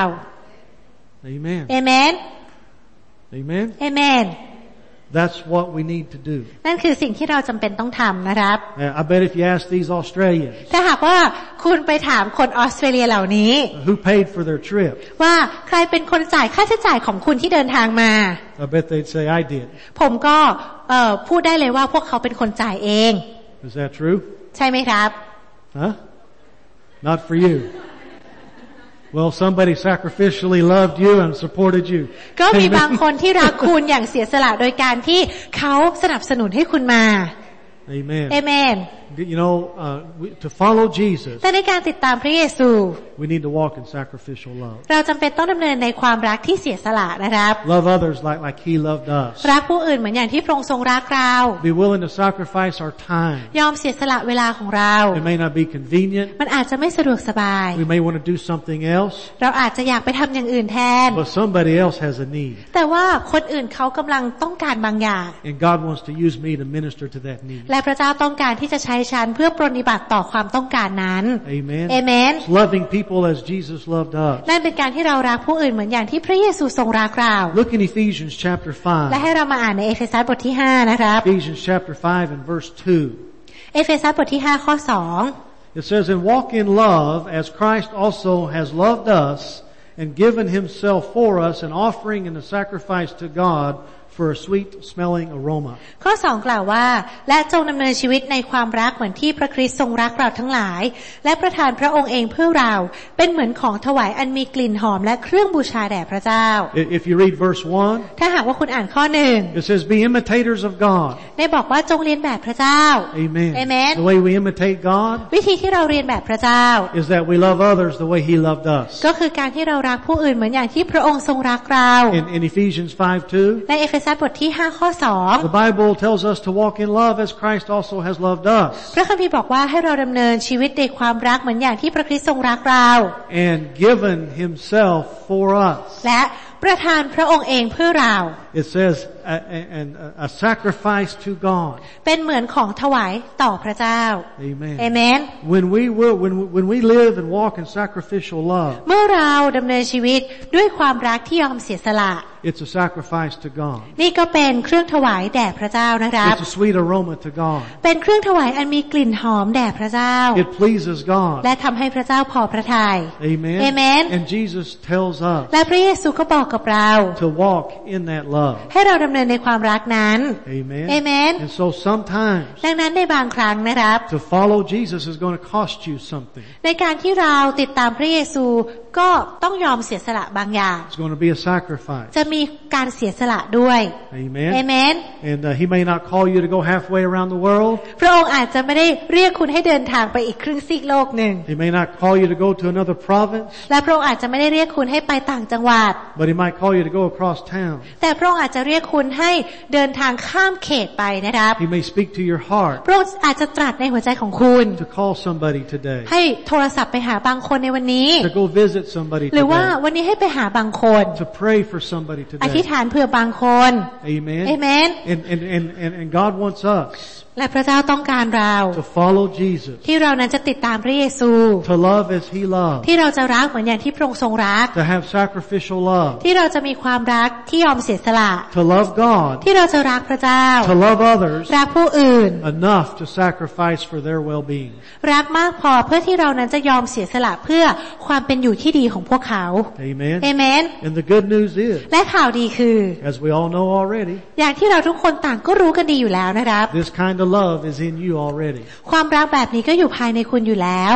Amen. เอเมน Amen. เอเมน That's what we need to do. นั่นคือสิ่งที่เราจำเป็นต้องทำนะครับ I bet if you ask these Australians ถ้าหากว่าคุณไปถามคนออสเตรเลียเหล่านี้ who paid for their trip, ว่าใครเป็นคนจ่ายค่าใช้จ่ายของคุณที่เดินทางมา I bet they'd say I did. ผมก็เอ่อพูดได้เลยว่าพวกเขาเป็นคนจ่ายเอง Is that true? ใช่ไหมครับ Huh? Not for you. Well, somebody sacrificially loved you and supported you. ก็มี Amen. บางคนที่รักคุณอย่างเสียสละโดยการที่เขาสนับสนุนให้คุณมา Amen. เอเมน You know, uh, we, to follow Jesus, แต่ในการติดตามพระเยซู we need to walk in sacrificial love. เราจำเป็นต้องดำเนินในความรักที่เสียสละนะครับ Love others like, like He loved us. รักผู้อื่นเหมือนอย่างที่พระองค์ทรงรักเรา Be willing to sacrifice our time. ยอมเสียสละเวลาของเรา It may not be convenient. มันอาจจะไม่สะดวกสบาย We may want to do something else. เราอาจจะอยากไปทำอย่างอื่นแทน But somebody else has a need. แต่ว่าคนอื่นเขากำลังต้องการบางอย่าง And God wants to use me to minister to that need. และพระเจ้าต้องการที่จะใช้ฉันเพื่อปรนนิบัติต่อความต้องการนั้น Amen. เอเมน It's loving people as Jesus loved us. นั่นเป็นการที่เรารักผู้อื่นเหมือนอย่างที่พระเยซูทรงรักเรา Look in Ephesians chapter และ five. ให้เรามาอ่านในเอเฟซัสบทที่ห้านะครับ Ephesians chapter five and verse two. เอเฟซัสบทที่ห้าข้อสอง It says, and walk in love as Christ also has loved us and given Himself for us, an offering and a sacrifice to God for a sweet smelling aroma. ข้อสองกล่าวว่าและจงดำเนินชีวิตในความรักเหมือนที่พระคริสต์ทรงรักเราทั้งหลายและประทานพระองค์เองเพื่อเราเป็นเหมือนของถวายอันมีกลิ่นหอมและเครื่องบูชาแด่พระเจ้า If you read verse one, ถ้าหากว่าคุณอ่านข้อหนึ่ง it says, be imitators of God. ได้บอกว่าจงเรียนแบบพระเจ้า Amen. Amen. The way we imitate God วิธีที่เราเรียนแบบพระเจ้า is that we love others the way He loved us. ก็คือการที่เรารักผู้อื่นเหมือนอย่างที่พระองค์ทรงรักเรา In, in Ephesians five two, ในเอเฟซัสบทที่ห้าข้อสอง the Bible tells us to walk in love as Christ also has loved us. พระคัมภีร์บอกว่าให้เราดำเนินชีวิตในความรักเหมือนอย่างที่พระคริสต์ทรงรักเรา And given Himself for us. และประทานพระองค์เองเพื่อเรา It says a, a, a sacrifice to God. เป็นเหมือนของถวายต่อพระเจ้า Amen. Amen. When we will, when when we live and walk in sacrificial love, เมื่อเราดำเนินชีวิตด้วยความรักที่ยอมเสียสละ it's a sacrifice to God. นี่ก็เป็นเครื่องถวายแด่พระเจ้านะครับ It's a sweet aroma to God. เป็นเครื่องถวายอันมีกลิ่นหอมแด่พระเจ้า It pleases God. และทำให้พระเจ้าพอพระทัย Amen. Amen. And Jesus tells us และพระเยซูก็บอกกับเรา to walk in that love. ให้เราดำเนินในความรักนั้น Amen. Amen. And so sometimes ดังนั้นในบางครั้งนะครับ to follow Jesus is going to cost you something. ในการที่เราติดตามพระเยซูก็ต้องยอมเสียสละบางอย่าง It's going to be a sacrifice. จะมีการเสียสละด้วย Amen. Amen. And uh, He may not call you to go halfway around the world. พระองค์อาจจะไม่ได้เรียกคุณให้เดินทางไปอีกครึ่งซีกโลกหนึ่ง He may not call you to go to another province. และพระองค์อาจจะไม่ได้เรียกคุณให้ไปต่างจังหวัด But He might call you to go across town. แต่พระองค์อาจจะเรียกคุณให้เดินทางข้ามเขตไปนะครับ He may speak to your heart พระองค์อาจจะตรัสในหัวใจของคุณ to call somebody today. ให้โทรศัพท์ไปหาบางคนในวันนี้ To go visit somebody หรือว่า today. วันนี้ให้ไปหาบางคน To pray for somebody อธิษ today. ฐานเพื่อบางคน Amen. Amen. And, and, and, and, and God wants us และพระเจ้าต้องการเรา to follow Jesus. ที่เรานั้นจะติดตามพระเยซู To love as He loved. ที่เราจะรักเหมือนอย่างที่พระองค์ทรงรัก To have sacrificial love. ที่เราจะมีความรักที่ยอมเสียสละ To love God. ที่เราจะรักพระเจ้า To love others รักผู้อื่น enough to sacrifice for their well-being. รักมากพอเพื่อที่เรานั้นจะยอมเสียสละเพื่อความเป็นอยู่ที่ดีของพวกเขา Amen. Amen. And the good news is, และข่าวดีคือ as we all know already, อย่างที่เราทุกคนต่างก็รู้กันดีอยู่แล้วนะครับ this kind of love is in you already. ความรักแบบนี้ก็อยู่ภายในคุณอยู่แล้ว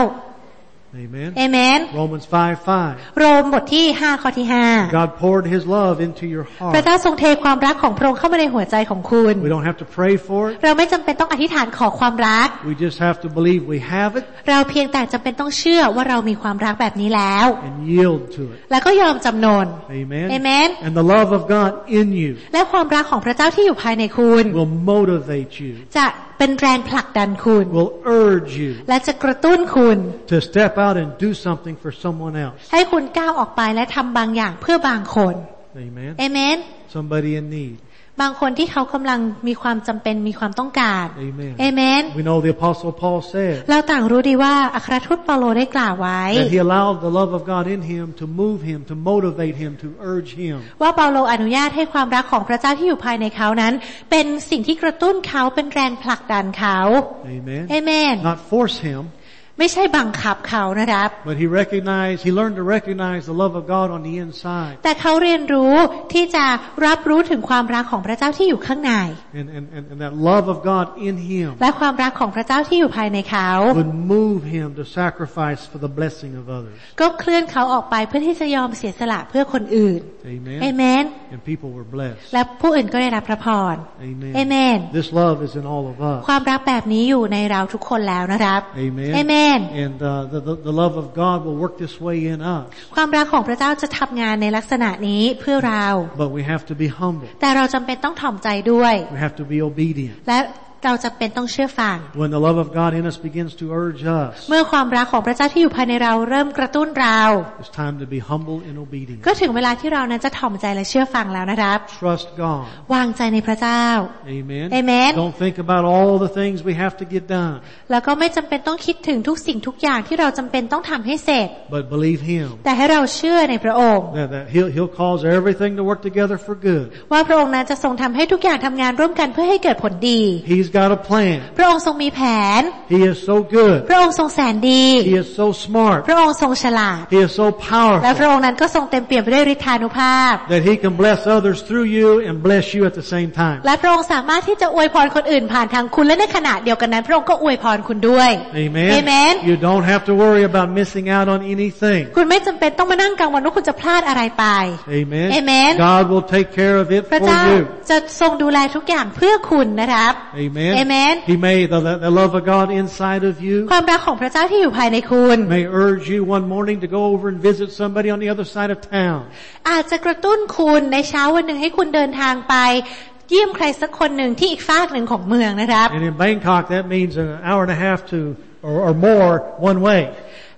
Amen. Amen. Romans five five. โรมบทที่ห้าข้อที่ห้า God poured His love into your พระ heart. เจ้าทรงเทความรักของพระองค์เข้ามาในหัวใจของคุณ We don't have to pray for it. เราไม่จำเป็นต้องอธิษฐานขอความรัก We just have to believe we have it เราเพียงแต่จำเป็นต้องเชื่อว่าเรามีความรักแบบนี้แล้ว and yield to it. แล้วก็ยอมจำนน Amen. Amen. And the love of God in you และความรักของพระเจ้าที่อยู่ภายในคุณ will motivate you, จะเป็นแรงผลักดันคุณ will urge you และจะกระตุ้นคุณ to step out and do something for someone else. ให้คุณก้าวออกไปและทำบางอย่างเพื่อบางคน Amen. Amen. Somebody in need. บางคนที่เขากำลังมีความจำเป็นมีความต้องการ Amen. Amen. We know the Apostle Paul said เราต่างรู้ดีว่าอัครทูตเปาโลได้กล่าวไว้ that he allowed the love of God in him to move him, to motivate him, to urge him. ว่าเปาโลอนุญาตให้ความรักของพระเจ้าที่อยู่ภายในเขานั้นเป็นสิ่งที่กระตุ้นเขาเป็นแรงผลักดันเขา Amen. Amen. Not force him, ไม่ใช่บังคับเขานะครับ but he recognized, he learned to recognize the love of God on the inside. แต่เขาเรียนรู้ที่จะรับรู้ถึงความรักของพระเจ้าที่อยู่ข้างใน And, and, and, and that love of God in him และความรักของพระเจ้าที่อยู่ภายในเขา would move him to sacrifice for the blessing of others. ก็เคลื่อนเขาออกไปเพื่อที่จะยอมเสียสละเพื่อคนอื่น Amen. Amen. And people were blessed. และผู้อื่นก็ได้รับพระพร Amen. Amen. This love is in all of us. ความรักแบบนี้อยู่ในเราทุกคนแล้วนะครับ Amen. Amen. And uh, the, the, the love of God will work this way in us. ความรักของพระเจ้าจะทำงานในลักษณะนี้เพื่อเรา But we have to be humble. แต่เราจำเป็นต้องถ่อมใจด้วย We have to be obedient. และเราจำเป็นต้องเชื่อฟัง When the love of God in us begins to urge us, เมื่อความรักของพระเจ้าที่อยู่ภายในเราเริ่มกระตุ้นเรา it's time to be humble and obedient. ก็ถึงเวลาที่เรานั้นจะถ่อมใจและเชื่อฟังแล้วนะครับ Trust God. วางใจในพระเจ้า Amen. Amen. Don't think about all the things we have to get done, แล้วก็ไม่จำเป็นต้องคิดถึงทุกสิ่งทุกอย่างที่เราจำเป็นต้องทำให้เสร็จ but believe Him แต่ให้เราเชื่อในพระองค์ that, that He'll, He'll cause everything to work together for good. ว่าพระองค์นั้นจะทรงทำให้ทุกอย่างทำงานร่วมกันเพื่อให้เกิดผลดี He's got a plan. พระองค์ทรงมีแผน He is so good. พระองค์ทรงแสนดี He is so smart. พระองค์ทรงฉลาด He is so และพระ powerful องค์นั้นก็ทรงเต็มเปี่ยมไปด้วยฤทธานุภาพ that He can bless others through you and bless you at the same time. และพระองค์สามารถที่จะอวยพรคนอื่นผ่านทางคุณและในขณะเดียวกันนั้นพระองค์ก็อวยพรคุณด้วย Amen. Amen. You don't have to worry about missing out on anything. คุณไม่จำเป็นต้องมานั่งกังวลว่าคุณจะพลาดอะไรไป Amen. Amen. God will take care of it พระ for เจ้า you. จะทรงดูแลทุกอย่างเพื่อคุณนะครับ Amen. Amen. He may, the, the love of God inside of you ความรักของพระเจ้าที่อยู่ภายในคุณ may urge you one morning to go over and visit somebody on the other side of town. อาจจะกระตุ้นคุณในเช้าวันหนึ่งให้คุณเดินทางไปเยี่ยมใครสักคนหนึ่งที่อีกฟากหนึ่งของเมืองนะครับ And in Bangkok, that means an hour and a half to or, or more one way.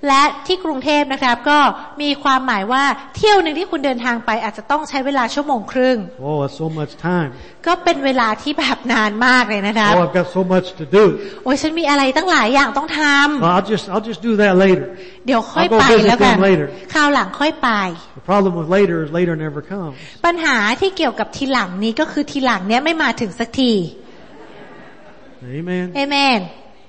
และที่กรุงเทพนะครับก็มีความหมายว่าเที่ยวนึงที่คุณเดินทางไปอาจจะต้องใช้เวลาชั่วโมงครึ่ง Oh, that's so much time. ก็เป็นเวลาที่แบบนานมากเลยนะครับ Oh, I've got so much to do. โอ้ยฉันมีอะไรตั้งหลายอย่างต้องท Well, I'll just I'll just do that later. ำเดี๋ยวค่อย I'll go ไป visit แล้วกัน them later. คราวหลังค่อยไป The problem with later is later never comes. ปัญหาที่เกี่ยวกับทีหลังนี้ก็คือทีหลังเนี้ยไม่มาถึงสักที Amen. เอเมน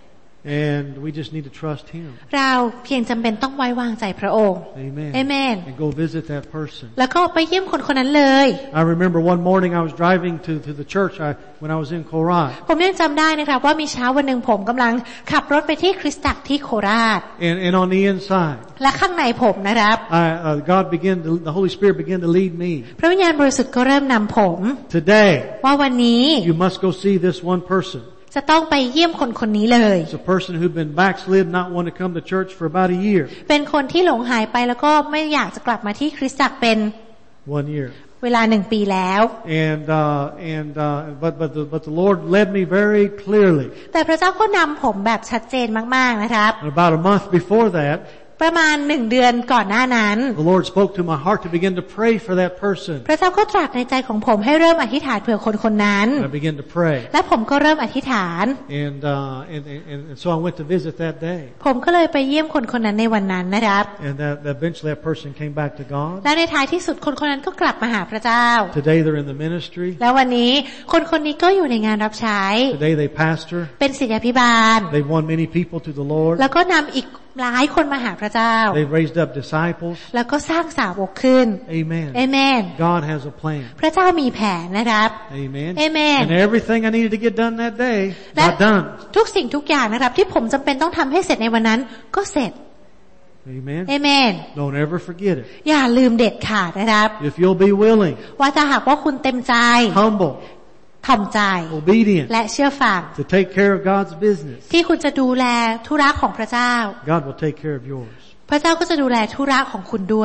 And we just need to trust Him. เราเพียงจำเป็นต้องไว้วางใจพระองค์ Amen. เอเมน And go visit that person. แล้วก็ไปเยี่ยมคนคนนั้นเลย I remember one morning I was driving to to the church I, when I was in Korat. ผมยังจำได้นะครับว่ามีเช้าวันหนึ่งผมกำลังขับรถไปที่คริสตจักรที่โคราช And and on the inside, และข้างในผมนะครับ I, uh, God began to, the Holy Spirit began to lead me. พระวิญญาณบริสุทธิ์ก็เริ่มนำผม Today, ว่าวันนี้ you must go see this one person. จะต้องไปเยี่ยมคนคนนี้เลย It's a person who'd been backslid, not want to come to church for about a year. เป็นคนที่หลงหายไปแล้วก็ไม่อยากจะกลับมาที่คริสตจักรเป็น One year. เวลาหนึ่งปีแล้ว And uh, and uh, but but the, but the Lord led me very clearly. แต่พระเจ้าก็นำผมแบบชัดเจนมากๆนะครับ And about a month before that, ประมาณหนึ่งเดือนก่อนหน้านั้น the Lord spoke to my heart to begin to pray for that person. พระเจ้าก็ตรัสในใจของผมให้เริ่มอธิษฐานเผื่อคนคนนั้น And I began to pray. และผมก็เริ่มอธิษฐาน And uh, and, and and so I went to visit that day. ผมก็เลยไปเยี่ยมคนคนนั้นในวันนั้นนะครับ And that, that eventually that person came back to God. และในท้ายที่สุดคนคนนั้นก็กลับมาหาพระเจ้า Today they're in the ministry. แล้ววันนี้คนคนนี้ก็อยู่ในงานรับใช้ Today they pastor. เป็นศิษยาภิบาล They've won many people to the Lord. แล้วก็นำอีกหลายคนมาหาพระเจ้า They've raised up disciples. แล้วก็สร้างสาวกขึ้น Amen. เอเมน God has a plan. พระเจ้ามีแผนนะครับ Amen. Amen. And everything I needed to get done that day และ got done. ทุกสิ่งทุกอย่างนะครับที่ผมจำเป็นต้องทำให้เสร็จในวันนั้นก็เสร็จ Amen. เอเมน Don't ever forget it. อย่าลืมเด็ดขาดนะครับ If you'll be willing, ว่าถ้าหากว่าคุณเต็มใจ humble, ถ่อมใจ obedient และเชื่อฟัง to take care of God's business, ที่คุณจะดูแลธุระของพระเจ้า God will take care of yours. พระเจ้าก็จะดูแลธุระของคุณด้วย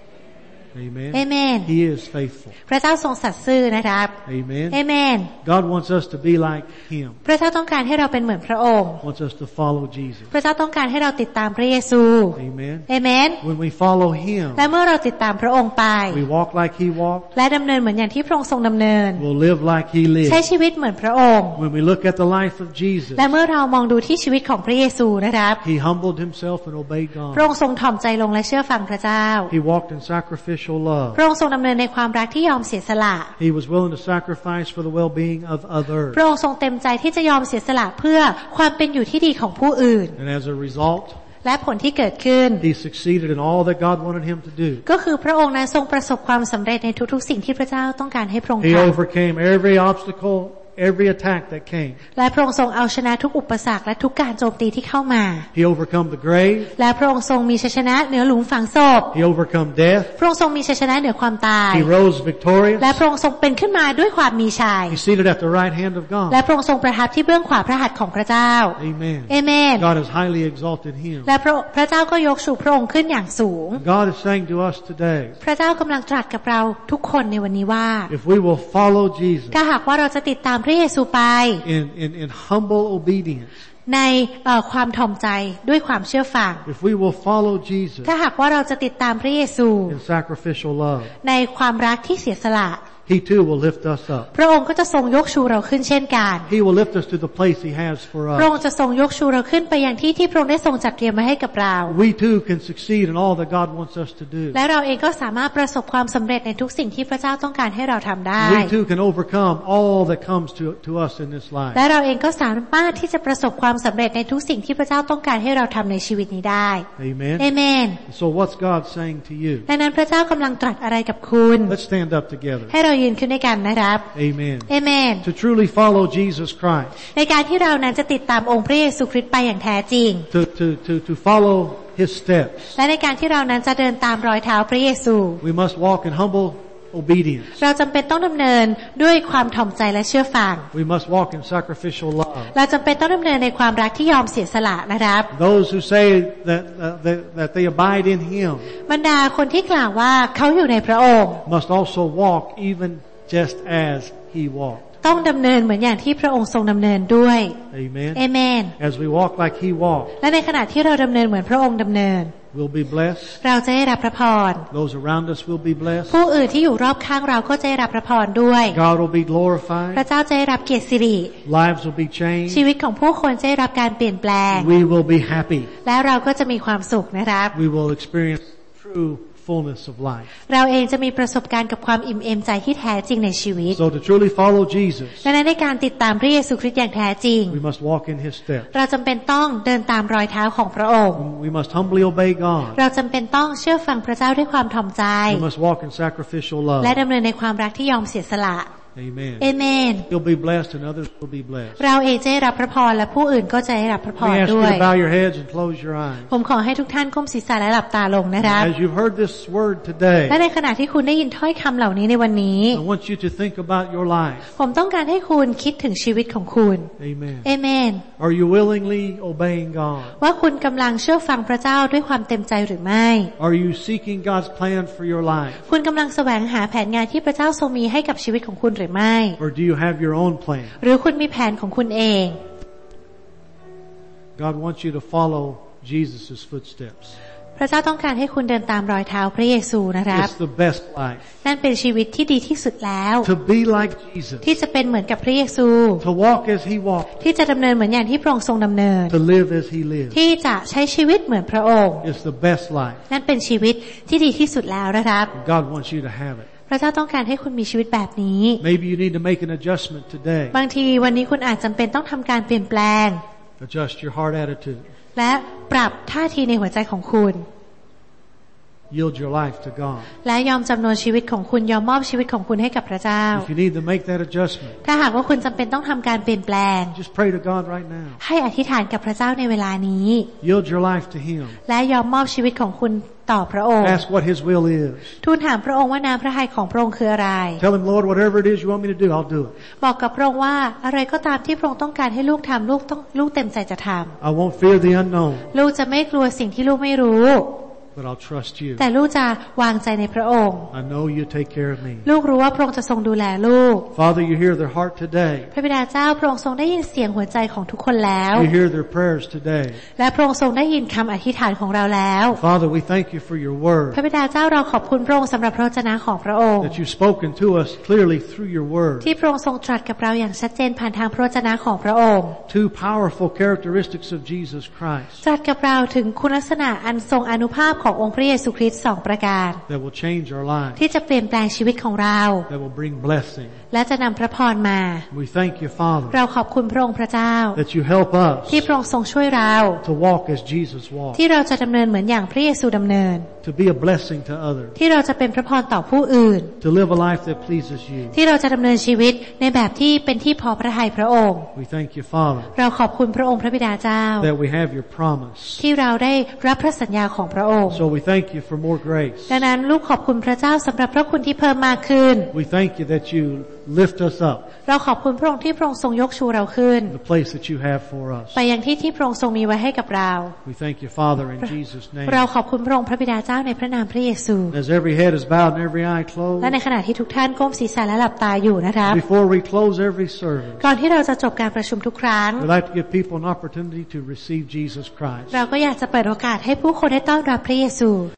Amen. Amen. He is faithful. พระเจ้าทรงสัตย์ซื่อนะครับ Amen. เอเมน God wants us to be like Him. พระเจ้าต้องการให้เราเป็นเหมือนพระองค์ Wants us to follow Jesus. พระเจ้าต้องการให้เราติดตามพระเยซู Amen. เอเมน When we follow Him, และเมื่อเราติดตามพระองค์ไป we walk like He walked. และดำเนินเหมือนอย่างที่พระองค์ทรงดำเนิน We'll live like He ใช้ lived. ชีวิตเหมือนพระองค์ When we look at the life of Jesus, และเมื่อเรามองดูที่ชีวิตของพระเยซูนะครับ He humbled Himself and obeyed พระอง God. ค์ทรงถ่อมใจลงและเชื่อฟังพระเจ้า He walked in sacrificial love. พระองค์ทรงดำเนินในความรักที่ยอมเสียสละ He was willing to sacrifice for the well-being of others. พระองค์ทรงเต็มใจที่จะยอมเสียสละเพื่อความเป็นอยู่ที่ดีของผู้อื่น And as a result, และผลที่เกิดขึ้น he succeeded in all that God wanted him to do. ก็คือพระองค์นั้นทรงประสบความสำเร็จในทุกๆสิ่งที่พระเจ้าต้องการให้พระองค์ He ทำ overcame every obstacle, every attack that came. และพระองค์ทรงเอาชนะทุกอุปสรรคและทุกการโจมตีที่เข้ามา He overcome the grave. และพระองค์ทรงมีชัยชนะเหนือหลุมฝังศพ He overcome death. พระองค์ทรงมีชัยชนะเหนือความตาย He rose victorious. และพระองค์ทรงเป็นขึ้นมาด้วยความมีชัย He's seated at the right hand of และ God. พระองค์ทรงประทับที่เบื้องขวาพระหัตถ์ของพระเจ้า Amen. เอเมน God has highly exalted him. และพระพระเจ้าก็ยกชูพระองค์ขึ้นอย่างสูง God is saying to us today, พระเจ้ากำลังตรัสกับเราทุกคนในวันนี้ว่า if we will follow Jesus ถ้าหากว่าเราจะติดตามพระเยซูไป in, in, in humble obedience, ในเอ่อความถ่อมใจด้วยความเชื่อฟัง if we will follow Jesus ถ้าหากว่าเราจะติดตามพระเยซู in sacrificial love, ในความรักที่เสียสละ He too will lift us up. พระองค์ก็จะทรงยกชูเราขึ้นเช่นกัน He will lift us to the place He has for พระองค์ us. จะทรงยกชูเราขึ้นไปอย่างที่ที่พระองค์ได้ทรงจัดเตรียมไว้ให้กับเรา We too can succeed in all that God wants us to do. และเราเองก็สามารถประสบความสำเร็จในทุกสิ่งที่พระเจ้าต้องการให้เราทำได้ We too can overcome all that comes to, to us in this และ life. เราเองก็สามารถที่จะประสบความสำเร็จในทุกสิ่งที่พระเจ้าต้องการให้เราทำในชีวิตนี้ได้ Amen. เอเมน So what's God saying to you? ดังนั้นพระเจ้ากำลังตรัสอะไรกับคุณ Let's stand up together. ให้เรายืนขึ้นด้วยกันนะครับ Amen. เอเมน To truly follow Jesus Christ, ในการที่เรานั้นจะติดตามองค์พระเยซูคริสต์ไปอย่างแท้จริง to, to, to, to follow His steps, และในการที่เรานั้นจะเดินตามรอยเท้าพระเยซู we must walk in humble obedience. เราจำเป็นต้องดำเนินด้วยความถ่อมใจและเชื่อฟัง We must walk in sacrificial love. เราจำเป็นต้องดำเนินในความรักที่ยอมเสียสละนะครับ Those who say that, uh, that, that they abide in Him บรรดาคนที่กล่าวว่าเขาอยู่ในพระองค์ must also walk even just as He walked. ต้องดำเนินเหมือนอย่างที่พระองค์ทรงดำเนินด้วย Amen. Amen. As we walk like He walked, และในขณะที่เราดำเนินเหมือนพระองค์ดำเนิน we'll be blessed. เราจะได้รับพระพร Those around us will be blessed. ผู้อื่นที่อยู่รอบข้างเราก็จะได้รับพระพรด้วย God will be พระ glorified. เจ้าจะได้รับเกียรติสิริ Lives will be changed. ชีวิตของผู้คนจะได้รับการเปลี่ยนแปลง We will be happy. และเราก็จะมีความสุขนะครับ We will experience true fullness of life. เราเองจะมีประสบการณ์กับความอิ่มเอมใจที่แท้จริงในชีวิต So to truly follow Jesus, ดังนั้นในการติดตามพระเยซูคริสต์อย่างแท้จริง we must walk in His steps. เราจำเป็นต้องเดินตามรอยเท้าของพระองค์ We must humbly obey God. เราจำเป็นต้องเชื่อฟังพระเจ้าด้วยความถ่อมใจ We must walk in sacrificial love. และดำเนินในความรักที่ยอมเสียสละ Amen. เอเมน You'll be blessed and others will be blessed. เราเองจะได้รับพระพรและผู้อื่นก็จะได้รับพระพ Let ร me ask ด้ you วย to bow your heads and close your eyes. ผมขอให้ทุกท่านก้มศีรษะและหลับตาลงนะครับ As you've heard this word today, และในขณะที่คุณได้ยินถ้อยคำเหล่านี้ในวันนี้ I want you to think about your life. ผมต้องการให้คุณคิดถึงชีวิตของคุณ Amen. เอเมน Are you willingly obeying God? ว่าคุณกำลังเชื่อฟังพระเจ้าด้วยความเต็มใจหรือไม่ Are you seeking God's plan for your life? คุณกำลังแสวงหาแผนงานที่พระเจ้าทรงมีให้กับชีวิตของคุณหรือไม่ Or do you have your own plan? หรือคุณมีแผนของคุณเอง God wants you to follow Jesus' footsteps. พระเจ้าต้องการให้คุณเดินตามรอยเท้าพระเยซูนะครับ It's the best life. นั่นเป็นชีวิตที่ดีที่สุดแล้ว To be like Jesus. ที่จะเป็นเหมือนกับพระเยซู To walk as He walked. ที่จะดำเนินเหมือนอย่างที่พระองค์ทรงดำเนิน To live as He lived. ที่จะใช้ชีวิตเหมือนพระองค์ It's the best life. นั่นเป็นชีวิตที่ดีที่สุดแล้วนะครับ God wants you to have it. พระเจ้าต้องการให้คุณมีชีวิตแบบนี้ Maybe you need to make an adjustment today. บางทีวันนี้คุณอาจจำเป็นต้องทำการเปลี่ยนแปลง Adjust your heart attitude. และปรับท่าทีในหัวใจของคุณ Yield your life to God. และยอมจำนวนชีวิตของคุณยอมมอบชีวิตของคุณให้กับพระเจ้า If you need to make that adjustment, ถ้าหากว่าคุณจำเป็นต้องทำการเปลี่ยนแปลง just pray to God right now. ให้อธิษฐานกับพระเจ้าในเวลานี้ Yield your life to Him. และยอมมอบชีวิตของคุณต่อพระองค์ Ask what His will is. ทูลถามพระองค์ว่าน้ำพระทัยของพระองค์คืออะไร Tell Him, Lord, whatever it is you want me to do, I'll do it. บอกกับพระองค์ว่าอะไรก็ตามที่พระองค์ต้องการให้ลูกทำลูกต้องลูกเต็มใจจะท I won't fear the unknown, ำลูกจะไม่กลัวสิ่งที่ลูกไม่รู้ but I'll trust you. แต่ลูกจะวางใจในพระองค์ I know you take care of me. ลูกรู้ว่าพระองค์จะทรงดูแลลูก Father, you hear their heart today. พระบิดาเจ้าพระองค์ทรงได้ยินเสียงหัวใจของทุกคนแล้ว You hear their prayers today. และพระองค์ทรงได้ยินคำอธิษฐานของเราแล้ว Father, we thank you for your พระ word, บิดาเจ้าเราขอบคุณพระองค์สำหรับพระวจนะของพระองค์ that you've spoken to us clearly through your word. ที่พระองค์ทรงตรัสกับเราอย่างชัดเจนผ่านทางพระวจนะของพระองค์ Two powerful characteristics of Jesus Christ ตรัสกับเราถึงคุณลักษณะอันทรงอานุภาพขององค์พระเยซูคริสต์สองประการ that will change our lives, ที่จะเปลี่ยนแปลงชีวิตของเรา that will bring blessing. และจะนำพระพรมา We thank you, Father, เราขอบคุณพระองค์พระเจ้า that you help us ที่พระองค์ทรงช่วยเรา to walk as Jesus walked, ที่เราจะดำเนินเหมือนอย่างพระเยซูดำเนิน to be a blessing to others, ที่เราจะเป็นพระพรต่อผู้อื่น to live a life that pleases you. ที่เราจะดำเนินชีวิตในแบบที่เป็นที่พอพระทัยพระองค์ We thank you, Father, เราขอบคุณพระองค์พระบิดาเจ้า that we have your promise. ที่เราได้รับพระสัญญาของพระองค์ So we thank you for more grace. ดังนั้นลูกขอบคุณพระเจ้าสำหรับพระคุณที่เพิ่มมากขึ้น We thank you that you lift us up เราขอบคุณพระองค์ที่พระองค์ทรงยกชูเราขึ้น in the place that you have for us. ไปยังที่ที่พระองค์ทรงมีไว้ให้กับเรา We thank you, Father, in Jesus' name. เราขอบคุณพระองค์พระบิดาเจ้าในพระนามพระเยซู As every head is bowed and every eye closed, และในขณะที่ทุกท่านก้มศีรษะและหลับตาอยู่นะครับ before we close every service, ก่อนที่เราจะจบการประชุมทุกครั้ง we'd like to give people an opportunity to receive Jesus Christ. เราก็อยากจะเปิดโอกาสให้ผู้คนได้ต้อนรับพระเยซู